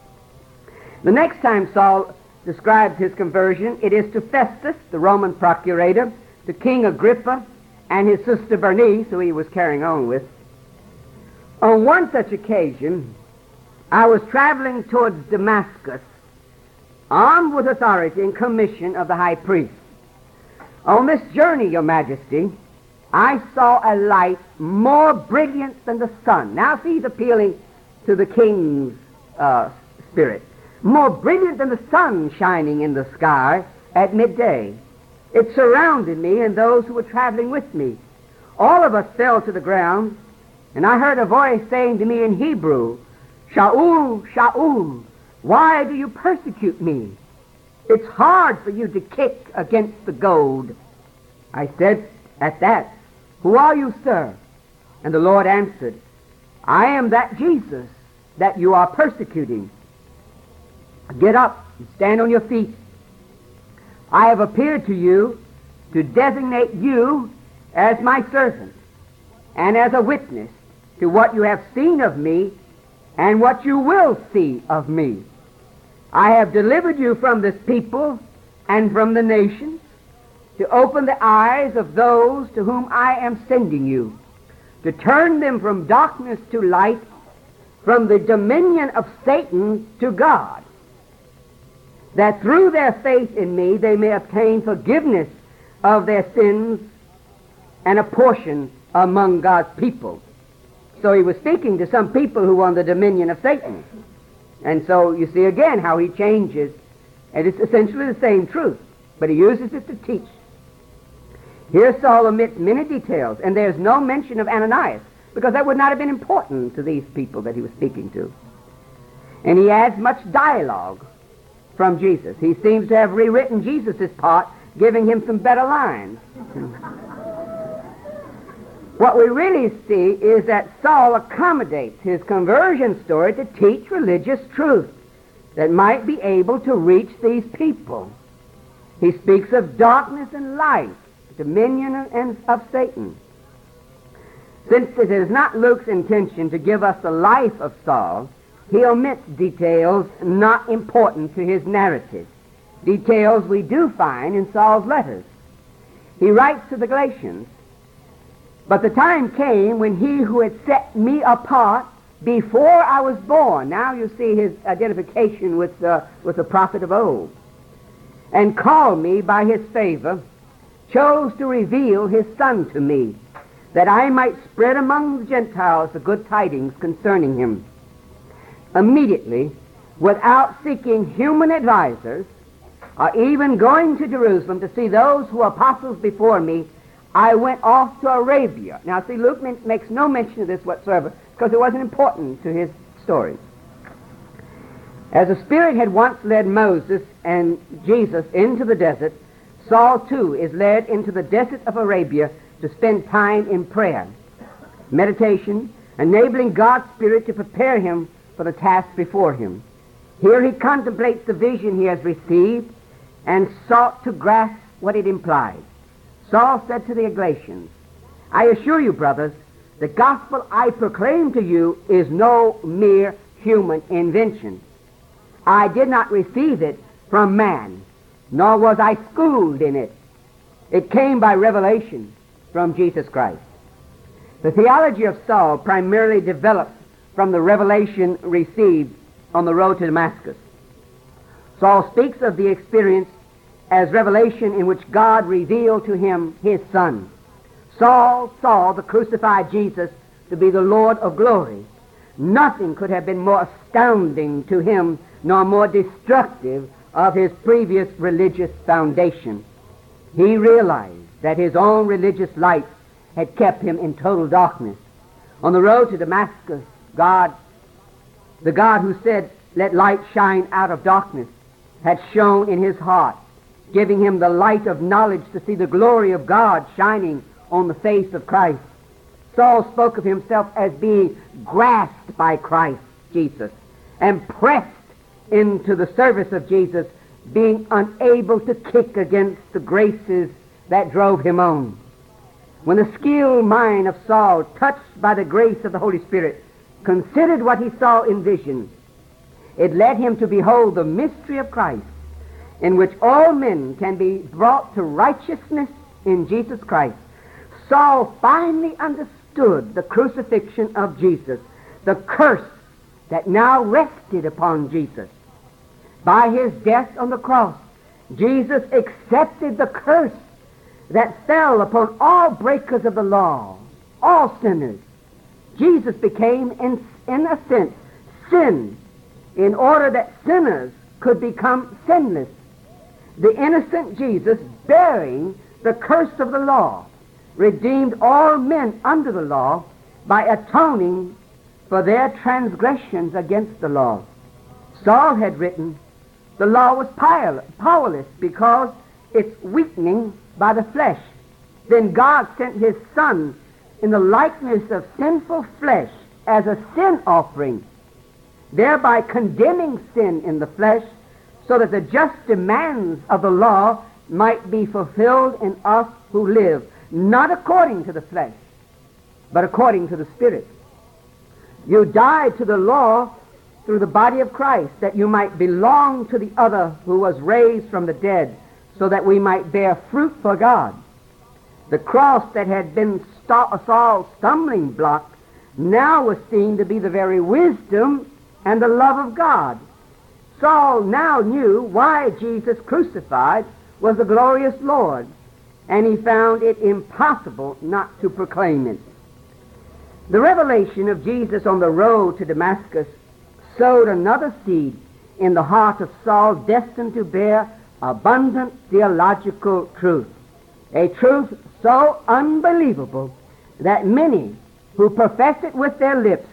S1: The next time Saul describes his conversion, it is to Festus, the Roman procurator, to King Agrippa, and his sister Bernice, who he was carrying on with. On one such occasion, I was traveling towards Damascus, armed with authority and commission of the high priest. On this journey, Your Majesty, I saw a light more brilliant than the sun. Now see, he's appealing to the king's uh, spirit. More brilliant than the sun shining in the sky at midday. It surrounded me and those who were traveling with me. All of us fell to the ground, and I heard a voice saying to me in Hebrew, "Shaul, Shaul, why do you persecute me? It's hard for you to kick against the goad." I said at that, "Who are you, sir?" And the Lord answered, "I am that Jesus that you are persecuting. Get up and stand on your feet. I have appeared to you to designate you as my servant and as a witness to what you have seen of me and what you will see of me. I have delivered you from this people and from the nations to open the eyes of those to whom I am sending you, to turn them from darkness to light, from the dominion of Satan to God, that through their faith in me they may obtain forgiveness of their sins and a portion among God's people." So he was speaking to some people who were under the dominion of Satan. And so you see again how he changes, and it's essentially the same truth, but he uses it to teach. Here Saul omits many details, and there's no mention of Ananias, because that would not have been important to these people that he was speaking to. And he adds much dialogue from Jesus. He seems to have rewritten Jesus' part, giving him some better lines. What we really see is that Saul accommodates his conversion story to teach religious truth that might be able to reach these people. He speaks of darkness and light, dominion and of Satan. Since it is not Luke's intention to give us the life of Saul, he omits details not important to his narrative, details we do find in Saul's letters. He writes to the Galatians, But the time came when he who had set me apart before I was born, now you see his identification with, uh, with the prophet of old, and called me by his favor, chose to reveal his Son to me, that I might spread among the Gentiles the good tidings concerning him. Immediately, without seeking human advisers, or even going to Jerusalem to see those who were apostles before me, I went off to Arabia. Now see, Luke makes no mention of this whatsoever, because it wasn't important to his story. As the Spirit had once led Moses and Jesus into the desert, Saul too is led into the desert of Arabia to spend time in prayer, meditation, enabling God's Spirit to prepare him for the task before him. Here he contemplates the vision he has received and sought to grasp what it implied. Saul said to the Galatians, I assure you, brothers, the gospel I proclaim to you is no mere human invention. I did not receive it from man, nor was I schooled in it. It came by revelation from Jesus Christ. The theology of Saul primarily developed from the revelation received on the road to Damascus. Saul speaks of the experience as revelation in which God revealed to him his Son. Saul saw the crucified Jesus to be the Lord of glory. Nothing could have been more astounding to him, nor more destructive of his previous religious foundation. He realized that his own religious light had kept him in total darkness. On the road to Damascus, God, the God who said, let light shine out of darkness, had shone in his heart, giving him the light of knowledge to see the glory of God shining on the face of Christ. Saul spoke of himself as being grasped by Christ Jesus and pressed into the service of Jesus, being unable to kick against the graces that drove him on. When the skilled mind of Saul, touched by the grace of the Holy Spirit, considered what he saw in vision, it led him to behold the mystery of Christ, in which all men can be brought to righteousness in Jesus Christ. Saul finally understood the crucifixion of Jesus, the curse that now rested upon Jesus. By his death on the cross, Jesus accepted the curse that fell upon all breakers of the law, all sinners. Jesus became, in, in a sense, sin, in order that sinners could become sinless. The innocent Jesus, bearing the curse of the law, redeemed all men under the law by atoning for their transgressions against the law. Saul had written, the law was powerless because it's weakening by the flesh. Then God sent his Son in the likeness of sinful flesh as a sin offering, thereby condemning sin in the flesh, so that the just demands of the law might be fulfilled in us who live, not according to the flesh, but according to the Spirit. You died to the law through the body of Christ, that you might belong to the other who was raised from the dead, so that we might bear fruit for God. The cross that had been Saul's stumbling block now was seen to be the very wisdom and the love of God. Saul now knew why Jesus crucified was the glorious Lord, and he found it impossible not to proclaim it. The revelation of Jesus on the road to Damascus sowed another seed in the heart of Saul, destined to bear abundant theological truth, a truth so unbelievable that many who profess it with their lips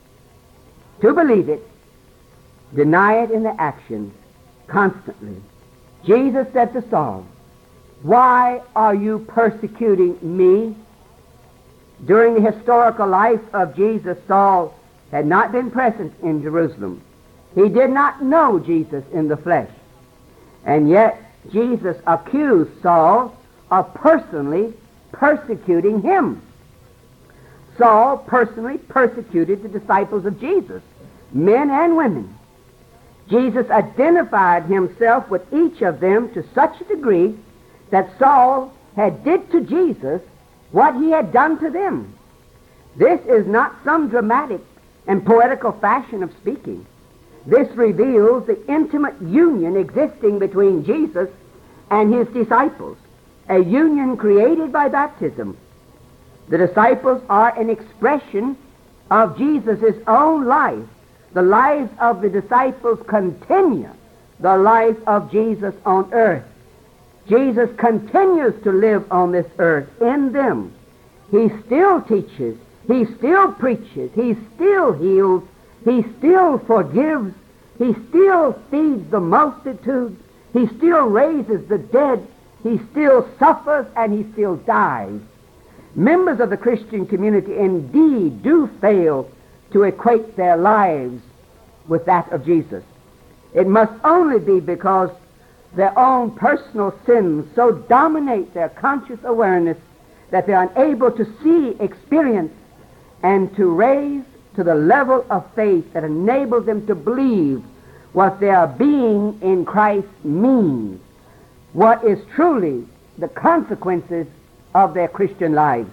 S1: to believe it deny it in their actions constantly. Jesus said to Saul, why are you persecuting me? During the historical life of Jesus, Saul had not been present in Jerusalem. He did not know Jesus in the flesh. And yet Jesus accused Saul of personally persecuting him. Saul personally persecuted the disciples of Jesus, men and women. Jesus identified himself with each of them to such a degree that Saul had did to Jesus what he had done to them. This is not some dramatic and poetical fashion of speaking. This reveals the intimate union existing between Jesus and his disciples, a union created by baptism. The disciples are an expression of Jesus' own life. The lives of the disciples continue the life of Jesus on earth. Jesus continues to live on this earth in them. He still teaches. He still preaches. He still heals. He still forgives. He still feeds the multitudes. He still raises the dead. He still suffers, and he still dies. Members of the Christian community indeed do fail to equate their lives with that of Jesus. It must only be because their own personal sins so dominate their conscious awareness that they are unable to see, experience, and to raise to the level of faith that enables them to believe what their being in Christ means, what is truly the consequences of their Christian lives.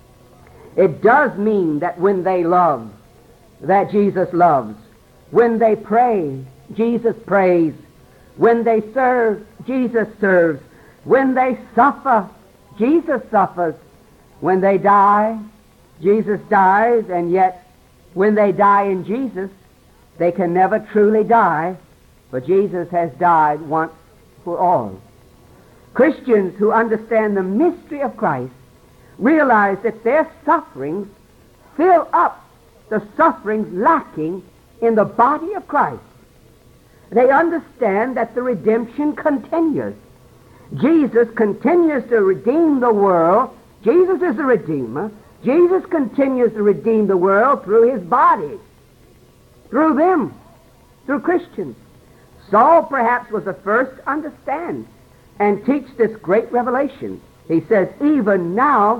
S1: It does mean that when they love, that Jesus loves. When they pray, Jesus prays. When they serve, Jesus serves. When they suffer, Jesus suffers. When they die, Jesus dies, and yet when they die in Jesus, they can never truly die, for Jesus has died once for all. Christians who understand the mystery of Christ realize that their sufferings fill up the sufferings lacking in the body of Christ. They understand that the redemption continues. Jesus continues to redeem the world. Jesus is the Redeemer. Jesus continues to redeem the world through his body, through them, through Christians. Saul perhaps was the first to understand and teach this great revelation. He says, even now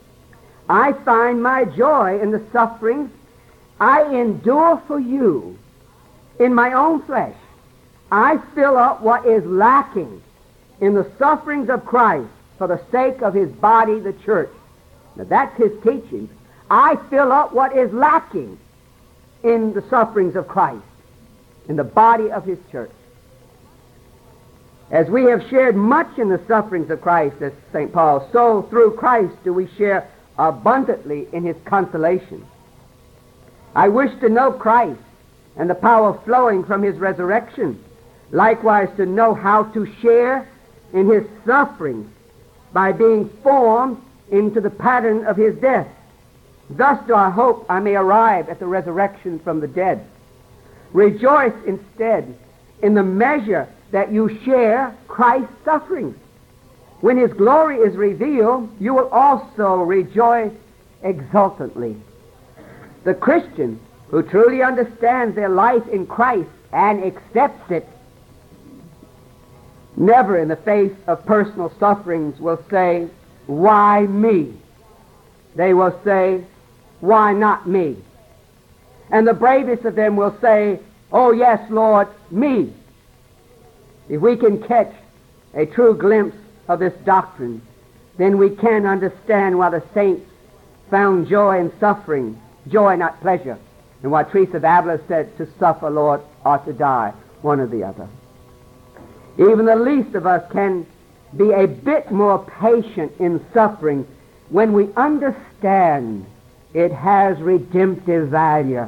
S1: I find my joy in the sufferings I endure for you in my own flesh. I fill up what is lacking in the sufferings of Christ for the sake of his body, the church. Now that's his teaching. I fill up what is lacking in the sufferings of Christ, in the body of his church. As we have shared much in the sufferings of Christ, as Saint Paul, so through Christ do we share abundantly in his consolation. I wish to know Christ and the power flowing from his resurrection, likewise to know how to share in his sufferings by being formed into the pattern of his death. Thus do I hope I may arrive at the resurrection from the dead. Rejoice instead in the measure that you share Christ's sufferings. When his glory is revealed, you will also rejoice exultantly. The Christian who truly understands their life in Christ and accepts it, never in the face of personal sufferings will say, why me? They will say, why not me? And the bravest of them will say, oh yes, Lord, me. If we can catch a true glimpse of this doctrine, then we can understand why the saints found joy in suffering, joy not pleasure, and why Teresa of Avila said, to suffer, Lord, or to die, one or the other. Even the least of us can be a bit more patient in suffering when we understand it has redemptive value.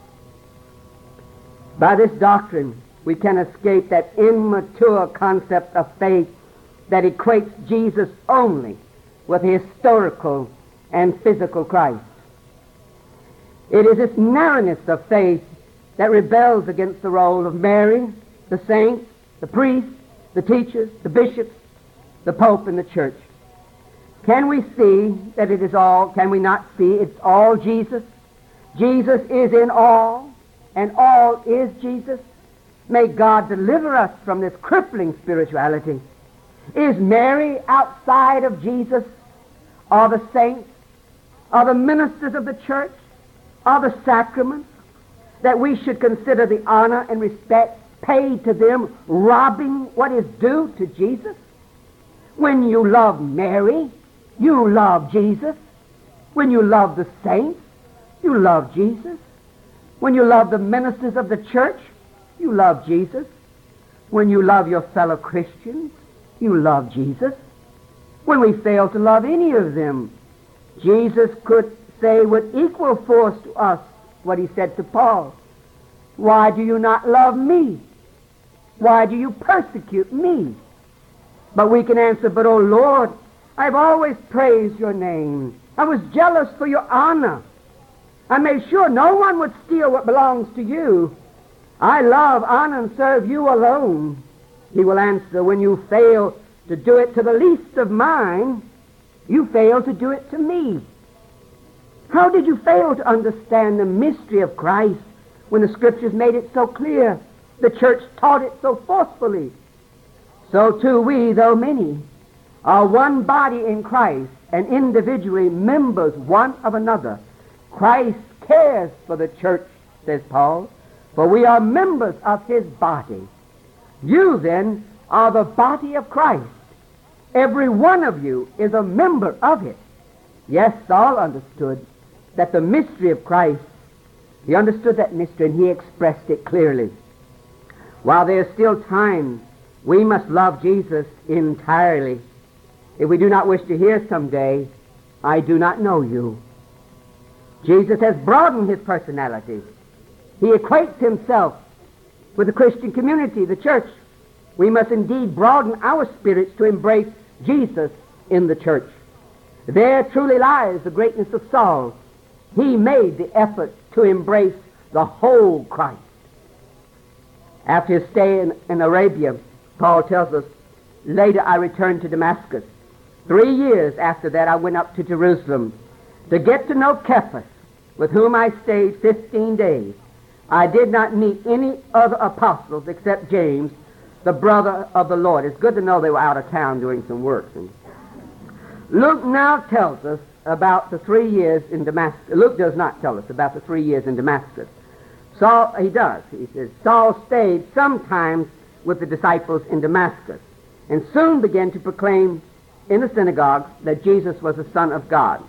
S1: By this doctrine, we can escape that immature concept of faith that equates Jesus only with the historical and physical Christ. It is this narrowness of faith that rebels against the role of Mary, the saints, the priests, the teachers, the bishops, the Pope, and the church. Can we see that it is all, can we not see it's all Jesus? Jesus is in all, and all is Jesus. May God deliver us from this crippling spirituality. Is Mary outside of Jesus, or the saints, or the ministers of the church, or the sacraments, that we should consider the honor and respect paid to them robbing what is due to Jesus? When you love Mary,
S2: You love Jesus. When you love the saints, you love Jesus. When you love the ministers of the church, you love Jesus. When you love your fellow Christians, you love Jesus. When we fail to love any of them, Jesus could say with equal force to us what he said to Paul. Why do you not love me? Why do you persecute me? But we can answer, but oh Lord, I've always praised your name. I was jealous for your honor. I made sure no one would steal what belongs to you. I love, honor, and serve you alone. He will answer, when you fail to do it to the least of mine, you fail to do it to me. How did you fail to understand the mystery of Christ when the Scriptures made it so clear? The church taught it so forcefully. So too we, though many, are one body in Christ and individually members one of another. Christ cares for the church, says Paul, for we are members of his body. You then are the body of Christ. Every one of you is a member of it. Yes, Saul understood that the mystery of Christ, he understood that mystery and he expressed it clearly. While there is still time, we must love Jesus entirely. If we do not wish to hear someday, I do not know you. Jesus has broadened his personality. He equates himself with the Christian community, the church. We must indeed broaden our spirits to embrace Jesus in the church. There truly lies the greatness of Saul. He made the effort to embrace the whole Christ. After his stay in, in Arabia, Paul tells us, later I returned to Damascus. Three years after that I went up to Jerusalem to get to know Cephas, with whom I stayed fifteen days. I did not meet any other apostles except James, the brother of the Lord. It's good to know they were out of town doing some work. And Luke now tells us about the three years in Damascus. Luke does not tell us about the three years in Damascus. Saul, he does. He says, Saul stayed sometimes with the disciples in Damascus and soon began to proclaim in the synagogues that Jesus was the Son of God.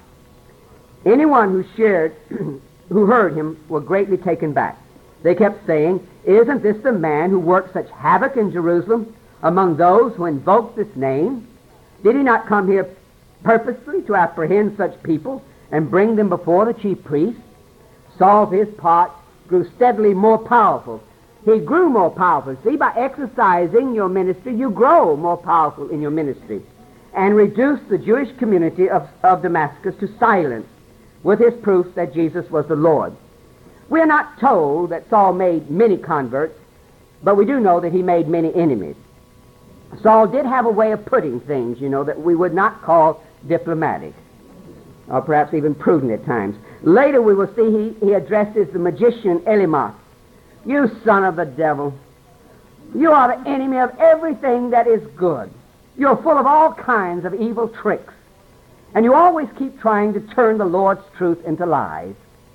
S2: Anyone who shared, who heard him, were greatly taken back. They kept saying, isn't this the man who worked such havoc in Jerusalem among those who invoked this name? Did he not come here purposely to apprehend such people and bring them before the chief priests? Saul, for his part, grew steadily more powerful. He grew more powerful. See, by exercising your ministry, you grow more powerful in your ministry, and reduce the Jewish community of, of Damascus to silence with his proof that Jesus was the Lord. We are not told that Saul made many converts, but we do know that he made many enemies. Saul did have a way of putting things, you know, that we would not call diplomatic, or perhaps even prudent at times. Later we will see he, he addresses the magician Elymas. You son of the devil, you are the enemy of everything that is good. You're full of all kinds of evil tricks, and you always keep trying to turn the Lord's truth into lies.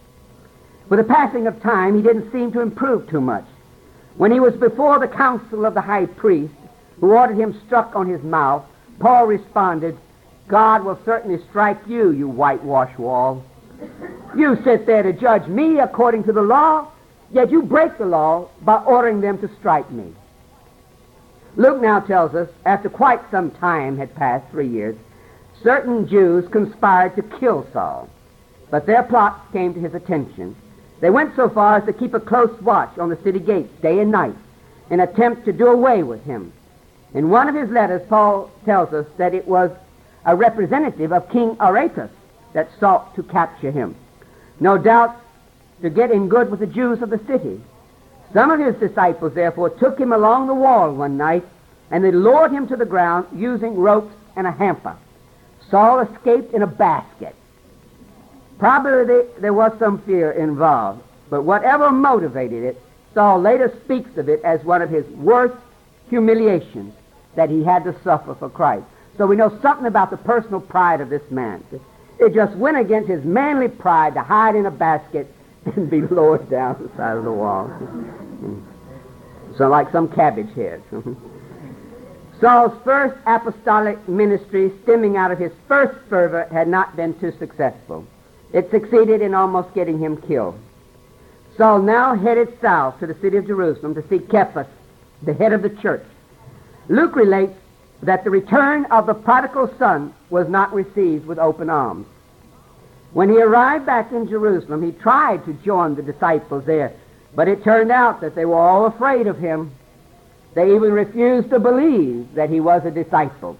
S2: With the passing of time, he didn't seem to improve too much. When he was before the council of the high priest, who ordered him struck on his mouth, Paul responded, God will certainly strike you, you whitewash wall. You sit there to judge me according to the law, yet you break the law by ordering them to strike me. Luke now tells us, after quite some time had passed, three years, certain Jews conspired to kill Saul, but their plots came to his attention. They went so far as to keep a close watch on the city gates day and night in an attempt to do away with him. In one of his letters, Paul tells us that it was a representative of King Aretas that sought to capture him, no doubt to get in good with the Jews of the city. Some of his disciples, therefore, took him along the wall one night, and they lowered him to the ground using ropes and a hamper. Saul escaped in a basket. Probably they, there was some fear involved, but whatever motivated it, Saul later speaks of it as one of his worst humiliations that he had to suffer for Christ. So we know something about the personal pride of this man. It just went against his manly pride to hide in a basket and be lowered down the side of the wall. So like some cabbage heads. Saul's first apostolic ministry, stemming out of his first fervor, had not been too successful. It succeeded in almost getting him killed. Saul now headed south to the city of Jerusalem to see Cephas, the head of the church. Luke relates that the return of the prodigal son was not received with open arms. When he arrived back in Jerusalem, he tried to join the disciples there, but it turned out that they were all afraid of him. They even refused to believe that he was a disciple.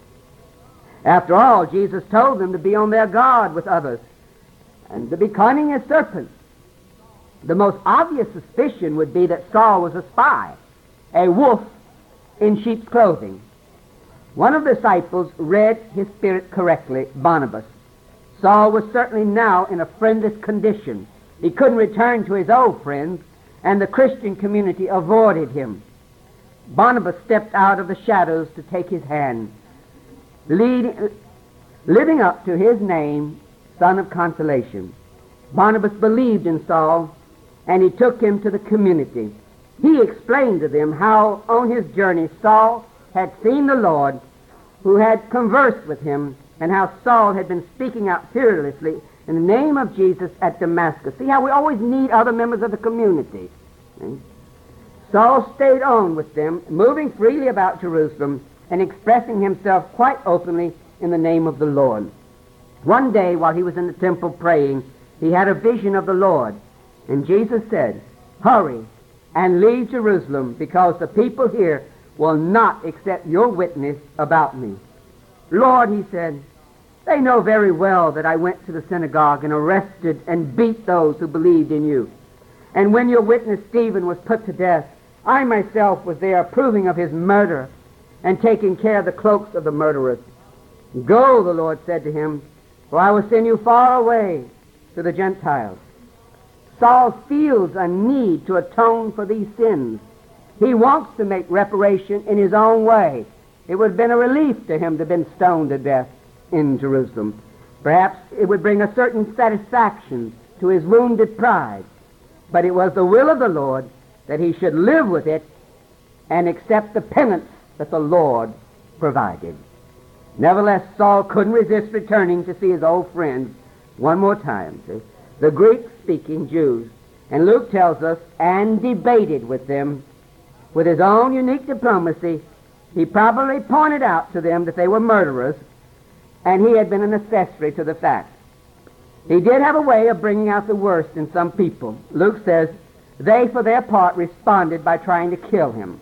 S2: After all, Jesus told them to be on their guard with others and to be cunning as serpents. The most obvious suspicion would be that Saul was a spy, a wolf in sheep's clothing. One of the disciples read his spirit correctly, Barnabas. Saul was certainly now in a friendless condition. He couldn't return to his old friends, and the Christian community avoided him. Barnabas stepped out of the shadows to take his hand, leading, living up to his name, Son of Consolation. Barnabas believed in Saul, and he took him to the community. He explained to them how on his journey Saul had seen the Lord, who had conversed with him, and how Saul had been speaking out fearlessly in the name of Jesus at Damascus. See how we always need other members of the community. See? Saul stayed on with them, moving freely about Jerusalem and expressing himself quite openly in the name of the Lord. One day, while he was in the temple praying, he had a vision of the Lord, and Jesus said, "Hurry and leave Jerusalem, because the people here will not accept your witness about me." "Lord," he said, "they know very well that I went to the synagogue and arrested and beat those who believed in you. And when your witness Stephen was put to death, I myself was there approving of his murder and taking care of the cloaks of the murderers. Go," the Lord said to him, "for I will send you far away to the Gentiles." Saul feels a need to atone for these sins. He wants to make reparation in his own way. It would have been a relief to him to have been stoned to death in Jerusalem. Perhaps it would bring a certain satisfaction to his wounded pride. But it was the will of the Lord that he should live with it and accept the penance that the Lord provided. Nevertheless, Saul couldn't resist returning to see his old friends one more time, see, the Greek-speaking Jews. And Luke tells us, and debated with them. With his own unique diplomacy, he probably pointed out to them that they were murderers, and he had been an accessory to the fact. He did have a way of bringing out the worst in some people. Luke says, they, for their part, responded by trying to kill him.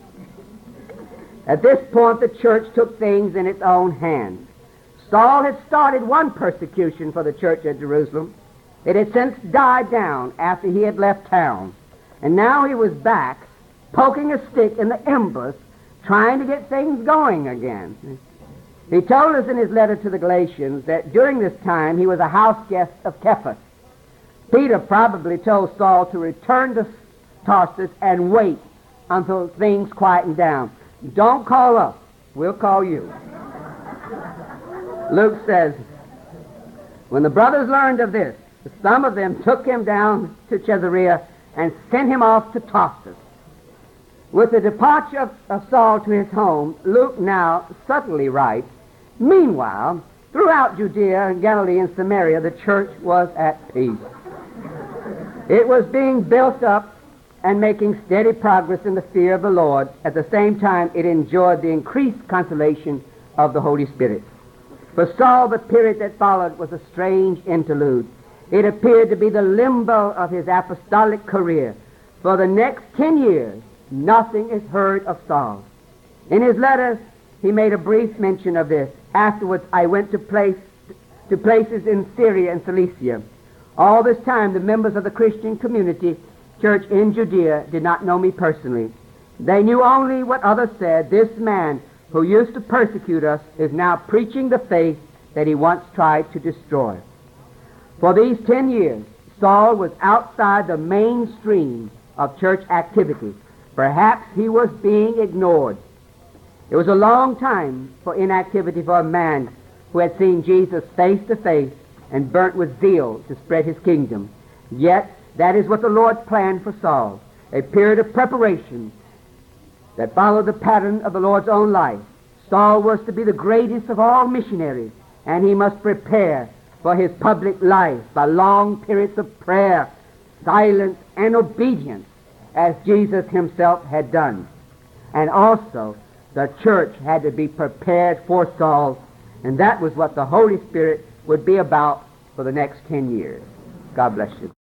S2: At this point, the church took things in its own hands. Saul had started one persecution for the church at Jerusalem. It had since died down after he had left town. And now he was back, poking a stick in the embers, trying to get things going again. He told us in his letter to the Galatians that during this time he was a house guest of Cephas. Peter probably told Saul to return to Tarsus and wait until things quietened down. Don't call us, we'll call you. Luke says, when the brothers learned of this, some of them took him down to Caesarea and sent him off to Tarsus. With the departure of, of Saul to his home, Luke now subtly writes, meanwhile, throughout Judea and Galilee and Samaria, the church was at peace. It was being built up and making steady progress in the fear of the Lord. At the same time, it enjoyed the increased consolation of the Holy Spirit. For Saul, the period that followed was a strange interlude. It appeared to be the limbo of his apostolic career. For the next ten years, nothing is heard of Saul. In his letter, he made a brief mention of this. Afterwards, I went to, place, to places in Syria and Cilicia. All this time, the members of the Christian community church in Judea did not know me personally. They knew only what others said. This man who used to persecute us is now preaching the faith that he once tried to destroy. For these ten years, Saul was outside the mainstream of church activity. Perhaps he was being ignored. It was a long time for inactivity for a man who had seen Jesus face to face and burnt with zeal to spread his kingdom. Yet, that is what the Lord planned for Saul, a period of preparation that followed the pattern of the Lord's own life. Saul was to be the greatest of all missionaries, and he must prepare for his public life by long periods of prayer, silence, and obedience, as Jesus himself had done. And also, the church had to be prepared for Saul, and that was what the Holy Spirit would be about for the next ten years. God bless you.